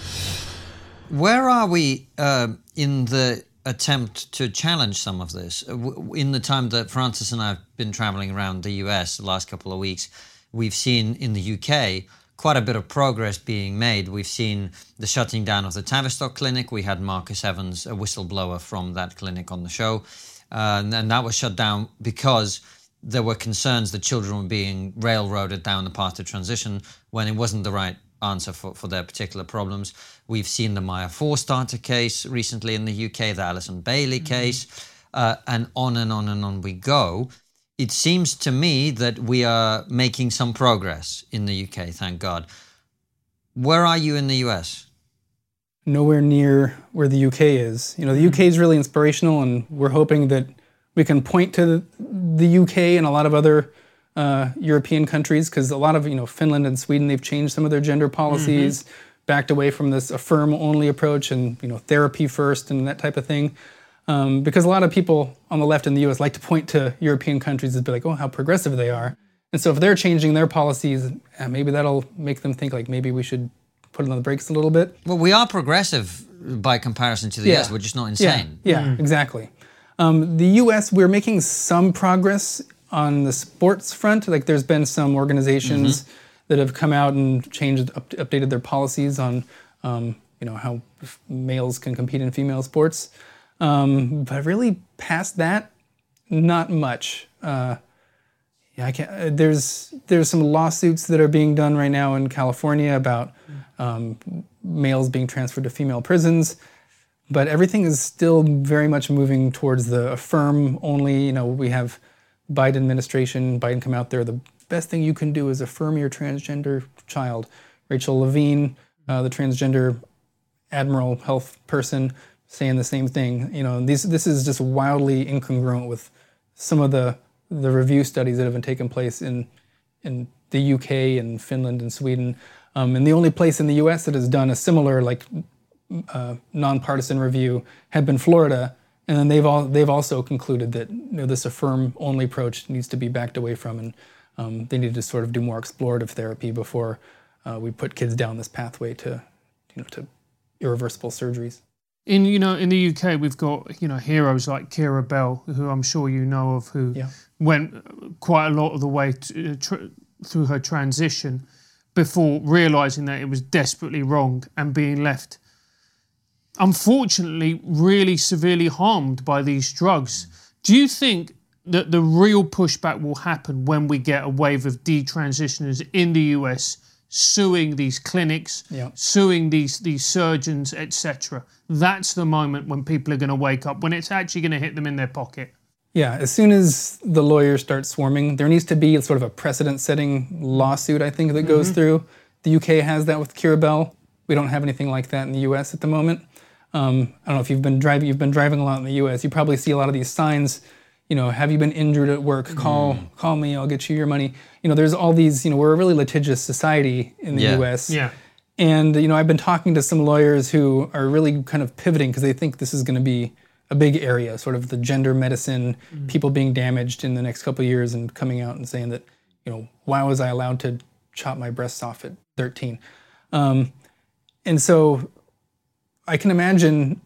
Where are we in the attempt to challenge some of this? In the time that Francis and I have been traveling around the US the last couple of weeks, we've seen in the UK quite a bit of progress being made. We've seen the shutting down of the Tavistock Clinic. We had Marcus Evans, a whistleblower from that clinic, on the show. And that was shut down because there were concerns that children were being railroaded down the path to transition when it wasn't the right answer for their particular problems. We've seen the Maya Forstater case recently in the UK, the Alison Bailey case, and on and on and on we go. It seems to me that we are making some progress in the UK, thank God. Where are you in the US? Nowhere near where the UK is. You know, the UK is really inspirational, and we're hoping that we can point to the UK and a lot of other European countries, because a lot of, Finland and Sweden, they've changed some of their gender policies, backed away from this affirm-only approach and, therapy first and that type of thing. Because a lot of people on the left in the US like to point to European countries and be like, oh, how progressive they are. And so if they're changing their policies, maybe that'll make them think like maybe we should put it on the brakes a little bit. Well, we are progressive by comparison to the US, we're just not insane. Yeah, exactly. The US, we're making some progress on the sports front. Like there's been some organizations that have come out and updated their policies on, how males can compete in female sports. But really, past that, not much. I can't. There's some lawsuits that are being done right now in California about males being transferred to female prisons, but everything is still very much moving towards the affirm only. We have Biden administration. Biden come out there. The best thing you can do is affirm your transgender child. Rachel Levine, the transgender admiral health person, saying the same thing. This is just wildly incongruent with some of the review studies that have been taking place in the UK and Finland and Sweden. And the only place in the US that has done a similar nonpartisan review had been Florida. And then they've also concluded that this affirm-only approach needs to be backed away from, and they need to sort of do more explorative therapy before we put kids down this pathway to irreversible surgeries. In the UK, we've got heroes like Keira Bell, who I'm sure you know of, who went quite a lot of the way through her transition before realising that it was desperately wrong and being left, unfortunately, really severely harmed by these drugs. Do you think that the real pushback will happen when we get a wave of detransitioners in the US suing these clinics, suing these surgeons, etc.? That's the moment when people are going to wake up, when it's actually going to hit them in their pocket. Yeah, as soon as the lawyers start swarming, there needs to be sort of a precedent-setting lawsuit, I think, that goes through. The UK has that with Keira Bell. We don't have anything like that in the US at the moment. I don't know if you've been driving a lot in the US. You probably see a lot of these signs, have you been injured at work? Call me, I'll get you your money. There's all these, we're a really litigious society in the US. Yeah. And, I've been talking to some lawyers who are really kind of pivoting because they think this is going to be a big area, sort of the gender medicine, people being damaged in the next couple of years and coming out and saying that, why was I allowed to chop my breasts off at 13? And so I can imagine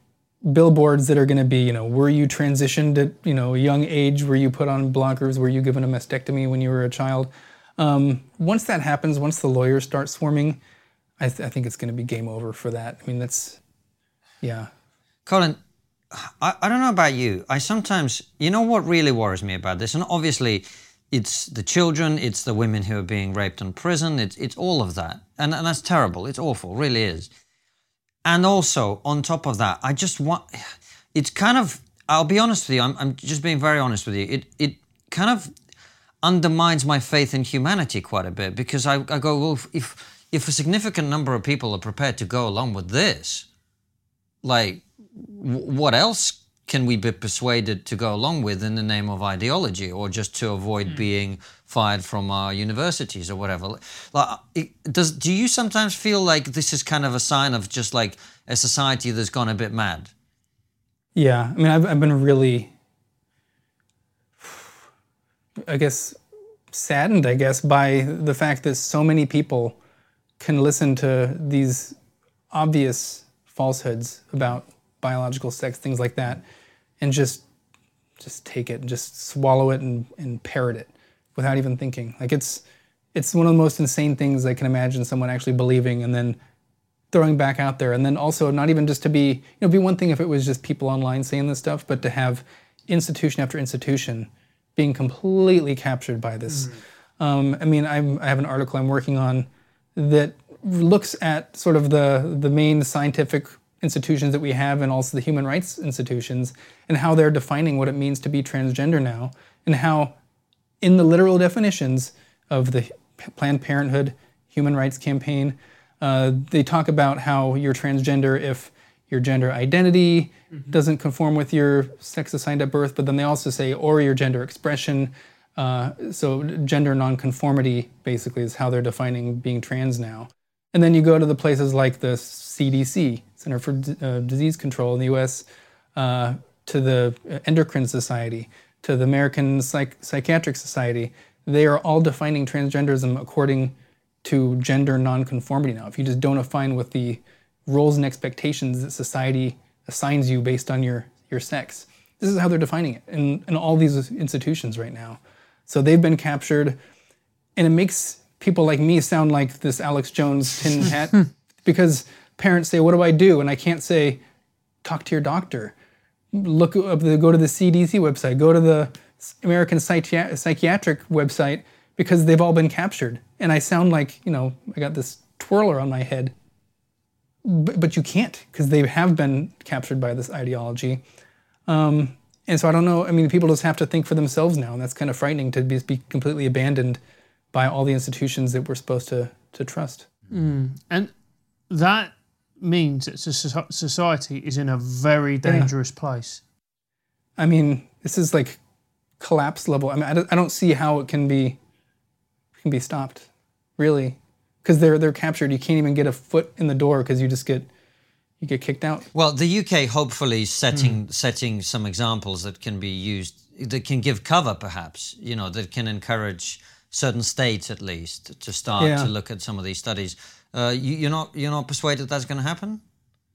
billboards that are going to be, were you transitioned at, a young age? Were you put on blockers? Were you given a mastectomy when you were a child? Once that happens, once the lawyers start swarming, I think it's going to be game over for that. I mean, yeah. Colin, I don't know about you. I sometimes, what really worries me about this? And obviously, it's the children, it's the women who are being raped in prison, it's all of that. And that's terrible. It's awful, really is. And also, on top of that, it's kind of, I'll be honest with you, I'm just being very honest with you, it kind of undermines my faith in humanity quite a bit, because I go, well, if a significant number of people are prepared to go along with this, like, what else can we be persuaded to go along with in the name of ideology, or just to avoid being fired from our universities or whatever? Do you sometimes feel like this is kind of a sign of just like a society that's gone a bit mad? Yeah, I mean, I've been really, I guess, saddened, by the fact that so many people can listen to these obvious falsehoods about biological sex, things like that, and just take it and just swallow it and parrot it without even thinking. Like it's one of the most insane things I can imagine someone actually believing and then throwing back out there. And then also not even just to be, it'd be one thing if it was just people online saying this stuff, but to have institution after institution being completely captured by this. I mean, I have an article I'm working on that looks at sort of the main scientific institutions that we have and also the human rights institutions and how they're defining what it means to be transgender now, and how in the literal definitions of the Planned Parenthood Human Rights Campaign, they talk about how you're transgender if your gender identity doesn't conform with your sex assigned at birth, but then they also say, or your gender expression. So gender nonconformity basically is how they're defining being trans now. And then you go to the places like the CDC, Center for Disease Control in the US, to the Endocrine Society, to the American Psychiatric Society. They are all defining transgenderism according to gender nonconformity now. If you just don't align with the roles and expectations that society assigns you based on your sex. This is how they're defining it in all these institutions right now. So they've been captured, and it makes people like me sound like this Alex Jones tin hat, because parents say, what do I do? And I can't say, talk to your doctor. Go to the CDC website, go to the American Psychiatric website, because they've all been captured. And I sound like, I got this twirler on my head. But you can't, because they have been captured by this ideology. And so I don't know, I mean, people just have to think for themselves now, and that's kind of frightening to be completely abandoned by all the institutions that we're supposed to trust. And that means that society is in a very dangerous place. I mean, this is like collapse level. I mean, I don't see how it can be stopped, really, because they're captured. You can't even get a foot in the door because you get kicked out. Well, the UK hopefully setting some examples that can be used, that can give cover, perhaps, that can encourage certain states at least to start to look at some of these studies. You're not persuaded that's going to happen?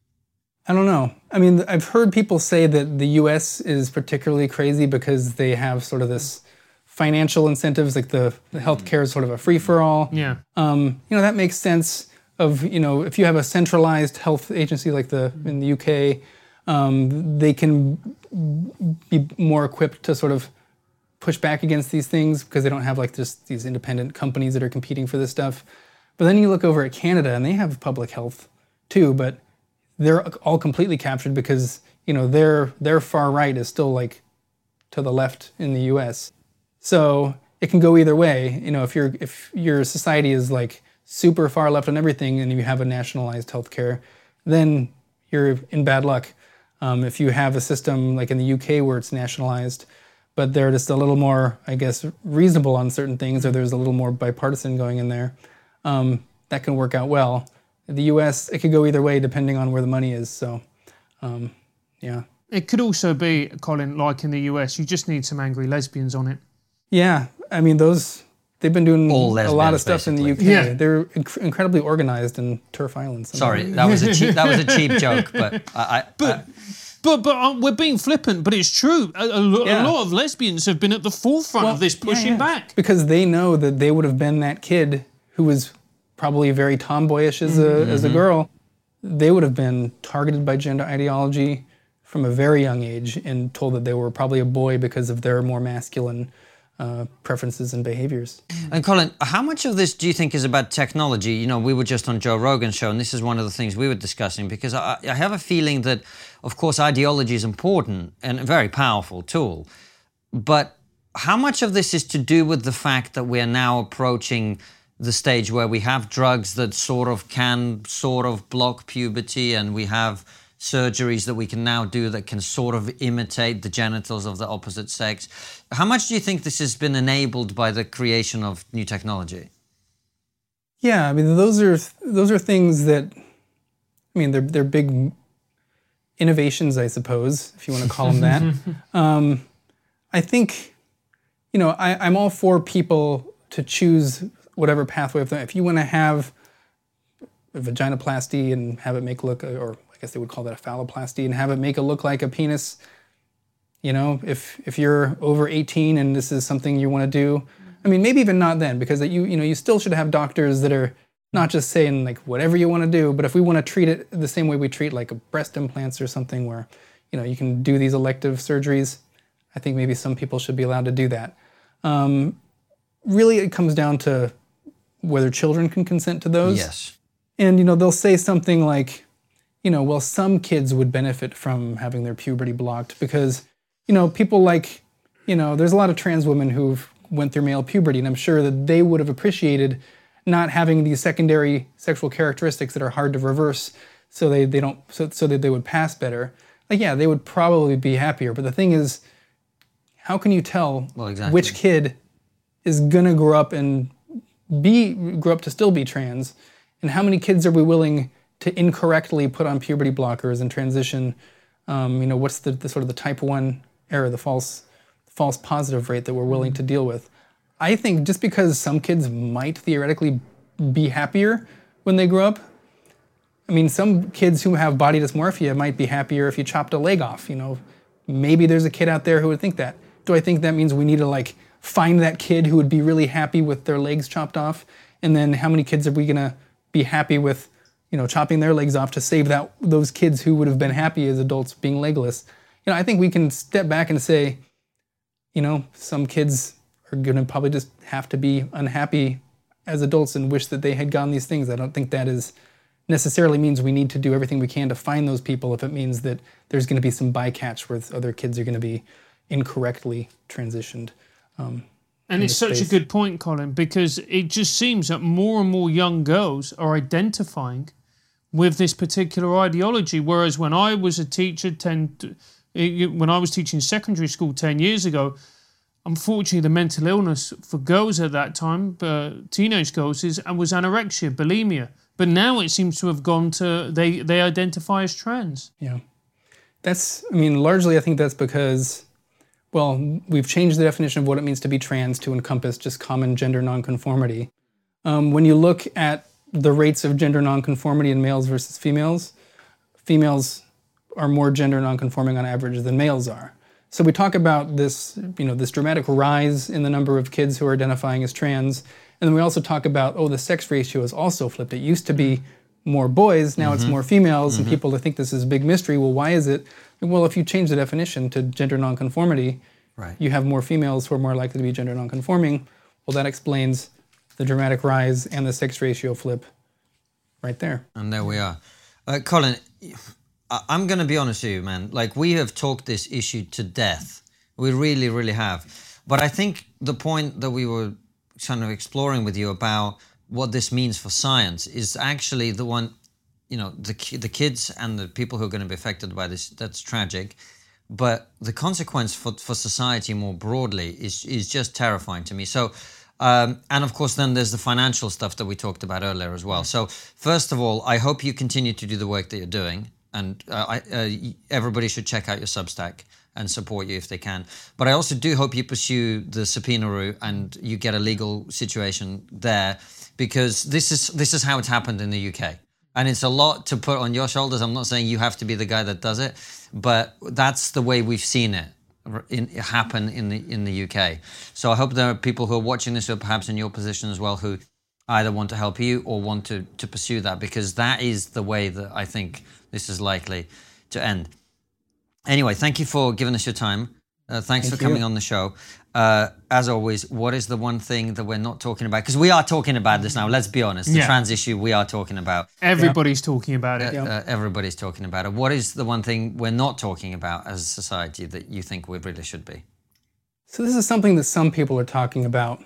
I don't know. I mean, I've heard people say that the US is particularly crazy because they have sort of this financial incentives, like the healthcare is sort of a free-for-all. Yeah. That makes sense of, if you have a centralized health agency like in the UK, they can be more equipped to sort of push back against these things because they don't have like these independent companies that are competing for this stuff. But then you look over at Canada and they have public health too, but they're all completely captured because, their far right is still like to the left in the US. So it can go either way. If your society is like super far left on everything and you have a nationalized healthcare, then you're in bad luck. If you have a system like in the UK where it's nationalized, but they're just a little more, I guess, reasonable on certain things, or there's a little more bipartisan going in there, that can work out well. In the US, it could go either way depending on where the money is. So, yeah. It could also be, Colin, like in the US, you just need some angry lesbians on it. Yeah, I mean, they've been doing a lot of stuff basically. in the UK. Yeah. They're incredibly organized in Turf Island. Sorry, that was a cheap joke, but But But we're being flippant, but it's true. A lot of lesbians have been at the forefront of this pushing back. Because they know that they would have been that kid who was probably very tomboyish as a girl. They would have been targeted by gender ideology from a very young age and told that they were probably a boy because of their more masculine preferences and behaviors. And Colin, how much of this do you think is about technology? You know, we were just on Joe Rogan's show, and this is one of the things we were discussing, because I have a feeling that, of course, ideology is important and a very powerful tool. But how much of this is to do with the fact that we are now approaching the stage where we have drugs that can block puberty, and we have surgeries that we can now do that can sort of imitate the genitals of the opposite sex? How much do you think this has been enabled by the creation of new technology? Yeah, I mean, those are things that, I mean, they're big innovations, I suppose, if you want to call them that. I think, you know, I'm all for people to choose whatever pathway of them. If you want to have a vaginoplasty and have it make look, or I guess they would call that a phalloplasty, and have it make it look like a penis, you know, if you're over 18 and this is something you want to do, I mean, maybe even not then, because you still should have doctors that are not just saying like whatever you want to do, but if we want to treat it the same way we treat like breast implants or something where, you know, you can do these elective surgeries, I think maybe some people should be allowed to do that. Really, it comes down to whether children can consent to those. Yes. And, you know, they'll say something like, you know, well, some kids would benefit from having their puberty blocked because, you know, people like, you know, there's a lot of trans women who've went through male puberty, and I'm sure that they would have appreciated not having these secondary sexual characteristics that are hard to reverse, so that they would pass better. Like, yeah, they would probably be happier. But the thing is, how can you tell which kid is gonna grow up to still be trans, and how many kids are we willing to incorrectly put on puberty blockers and transition? You know, what's the sort of the type 1 error, the false positive rate that we're willing to deal with? I think just because some kids might theoretically be happier when they grow up, I mean, some kids who have body dysmorphia might be happier if you chopped a leg off, you know. Maybe there's a kid out there who would think that. Do I think that means we need to like find that kid who would be really happy with their legs chopped off? And then how many kids are we gonna be happy with, you know, chopping their legs off to save those kids who would have been happy as adults being legless? You know, I think we can step back and say, you know, some kids are going to probably just have to be unhappy as adults and wish that they had gotten these things. I don't think that is necessarily means we need to do everything we can to find those people if it means that there's going to be some bycatch where other kids are going to be incorrectly transitioned. And it's such a good point, Colin, because it just seems that more and more young girls are identifying with this particular ideology, whereas when I was a teacher, when I was teaching secondary school 10 years ago, unfortunately, the mental illness for girls at that time, teenage girls, was anorexia, bulimia. But now it seems to have gone to, they identify as trans. Yeah. Largely I think that's because, well, we've changed the definition of what it means to be trans to encompass just common gender nonconformity. When you look at the rates of gender nonconformity in males versus females, females are more gender nonconforming on average than males are. So we talk about this, you know, this dramatic rise in the number of kids who are identifying as trans, and then we also talk about, the sex ratio is also flipped. It used to be more boys, now it's more females, and people think this is a big mystery. Well, why is it? Well, if you change the definition to gender nonconformity, you have more females who are more likely to be gender nonconforming. Well, that explains the dramatic rise and the sex ratio flip right there. And there we are. Colin, I'm going to be honest with you, man. Like, we have talked this issue to death. We really, really have. But I think the point that we were kind of exploring with you about what this means for science is actually the one, you know, the kids and the people who are going to be affected by this, that's tragic. But the consequence for society more broadly is just terrifying to me. So, and of course, then there's the financial stuff that we talked about earlier as well. So first of all, I hope you continue to do the work that you're doing. And everybody should check out your Substack and support you if they can. But I also do hope you pursue the subpoena route and you get a legal situation there, because this is how it's happened in the UK. And it's a lot to put on your shoulders. I'm not saying you have to be the guy that does it, but that's the way we've seen it happen in the UK. So I hope there are people who are watching this who are perhaps in your position as well, who either want to help you or want to pursue that, because that is the way that I think this is likely to end. Anyway, thank you for giving us your time. Thanks for coming on the show. As always, what is the one thing that we're not talking about? Because we are talking about this now, let's be honest. The trans issue we are talking about. Everybody's talking about it. Everybody's talking about it. What is the one thing we're not talking about as a society that you think we really should be? So this is something that some people are talking about,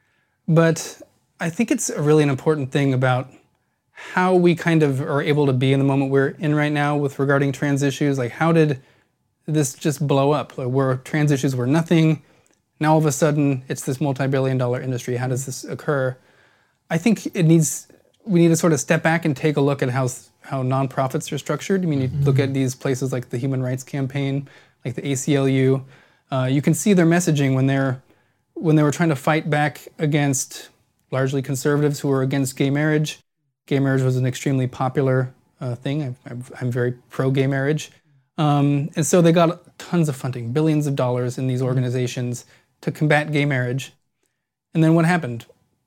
but I think it's really an important thing about how we kind of are able to be in the moment we're in right now with regarding trans issues. Like, how did this just blow up? Like, where trans issues were nothing, now all of a sudden it's this multi-billion-dollar industry. How does this occur? I think we need to sort of step back and take a look at how nonprofits are structured. I mean, you look at these places like the Human Rights Campaign, like the ACLU. You can see their messaging when they were trying to fight back against largely conservatives who were against gay marriage. Gay marriage was an extremely popular thing. I'm very pro-gay marriage. And so they got tons of funding, billions of dollars in these organizations to combat gay marriage. And then what happened?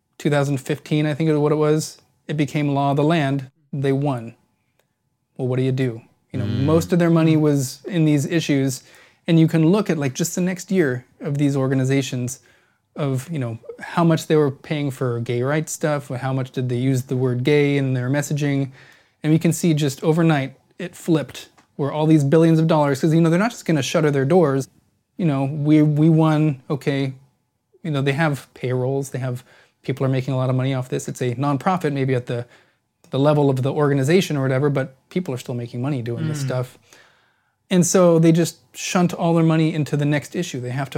2015, I think is what it was. It became law of the land. They won. Well, what do you do? Most of their money was in these issues. And you can look at like just the next year of these organizations of, how much they were paying for gay rights stuff, how much did they use the word gay in their messaging. And we can see just overnight it flipped, where all these billions of dollars, because, they're not just going to shutter their doors. We won, okay, they have payrolls, people are making a lot of money off this. It's a nonprofit, maybe at the level of the organization or whatever, but people are still making money doing this stuff. And so they just shunt all their money into the next issue. They have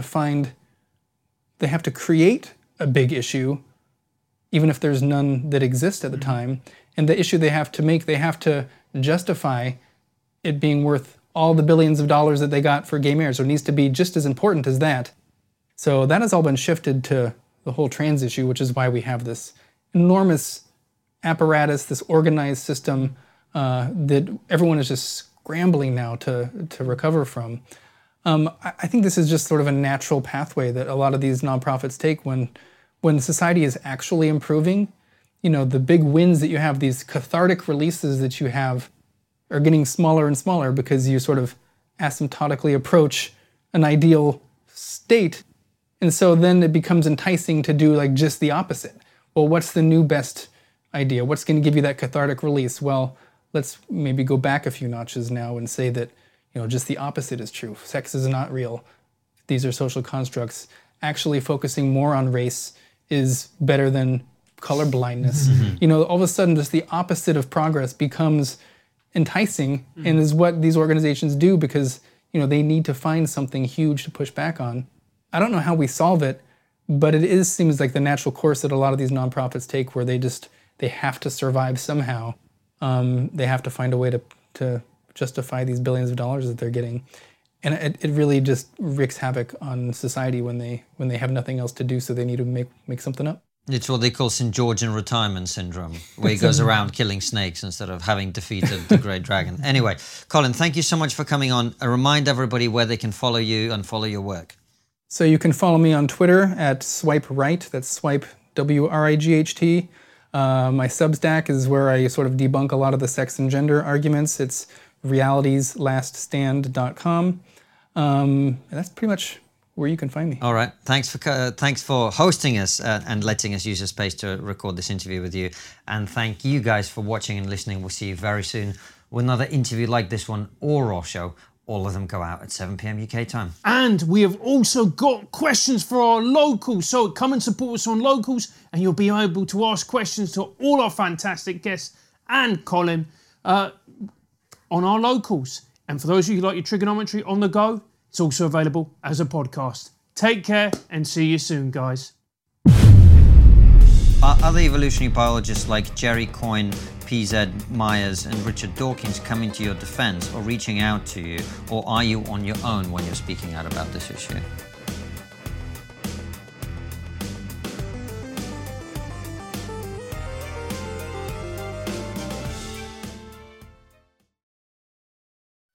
to create a big issue, even if there's none that exist at the time. And the issue they have to make, they have to justify it being worth all the billions of dollars that they got for gay marriage. So it needs to be just as important as that. So that has all been shifted to the whole trans issue, which is why we have this enormous apparatus, this organized system that everyone is just scrambling now to recover from. I think this is just sort of a natural pathway that a lot of these nonprofits take when society is actually improving. The big wins that you have, these cathartic releases that you have, are getting smaller and smaller because you sort of asymptotically approach an ideal state. And so then it becomes enticing to do like just the opposite. Well, what's the new best idea? What's going to give you that cathartic release? Well, let's maybe go back a few notches now and say that, just the opposite is true. Sex is not real. These are social constructs. Actually focusing more on race is better than color blindness. All of a sudden just the opposite of progress becomes enticing and is what these organizations do because, they need to find something huge to push back on. I don't know how we solve it, but it seems like the natural course that a lot of these nonprofits take where they have to survive somehow. They have to find a way to justify these billions of dollars that they're getting. And it really just wreaks havoc on society when they have nothing else to do, so they need to make something up. It's what they call St. Georgian retirement syndrome, where he goes around killing snakes instead of having defeated the great dragon. Anyway, Colin, thank you so much for coming on. Remind everybody where they can follow you and follow your work. So you can follow me on Twitter at Swipe Right. That's Swipe, WRIGHT. My Substack is where I sort of debunk a lot of the sex and gender arguments. It's realitieslaststand.com. And that's pretty much where you can find me. All right. Thanks for hosting us and letting us use your space to record this interview with you. And thank you guys for watching and listening. We'll see you very soon with another interview like this one or Raw Show. All of them go out at 7 p.m. UK time. And we have also got questions for our locals. So come and support us on Locals and you'll be able to ask questions to all our fantastic guests and Colin on our Locals. And for those of you who like your trigonometry on the go, it's also available as a podcast. Take care and see you soon, guys. Are other evolutionary biologists like Jerry Coyne, P.Z. Myers and Richard Dawkins coming to your defense or reaching out to you, or are you on your own when you're speaking out about this issue?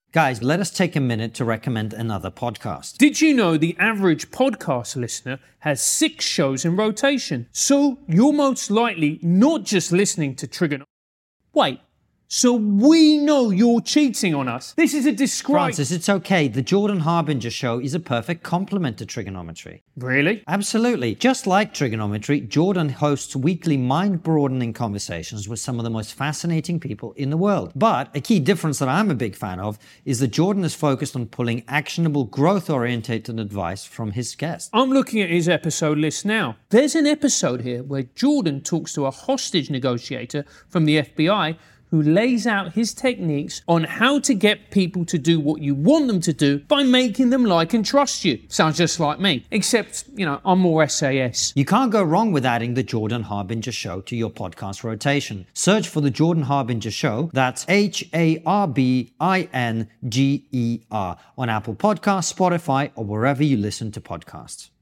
Guys, let us take a minute to recommend another podcast. Did you know the average podcast listener has 6 shows in rotation? So you're most likely not just listening to Trigonometry. Wait, so we know you're cheating on us. This is a disgrace. Francis, it's okay. The Jordan Harbinger Show is a perfect complement to Trigonometry. Really? Absolutely. Just like Trigonometry, Jordan hosts weekly mind-broadening conversations with some of the most fascinating people in the world. But a key difference that I'm a big fan of is that Jordan is focused on pulling actionable, growth-oriented advice from his guests. I'm looking at his episode list now. There's an episode here where Jordan talks to a hostage negotiator from the FBI who lays out his techniques on how to get people to do what you want them to do by making them like and trust you. Sounds just like me, except, I'm more SAS. You can't go wrong with adding the Jordan Harbinger Show to your podcast rotation. Search for the Jordan Harbinger Show, that's Harbinger, on Apple Podcasts, Spotify, or wherever you listen to podcasts.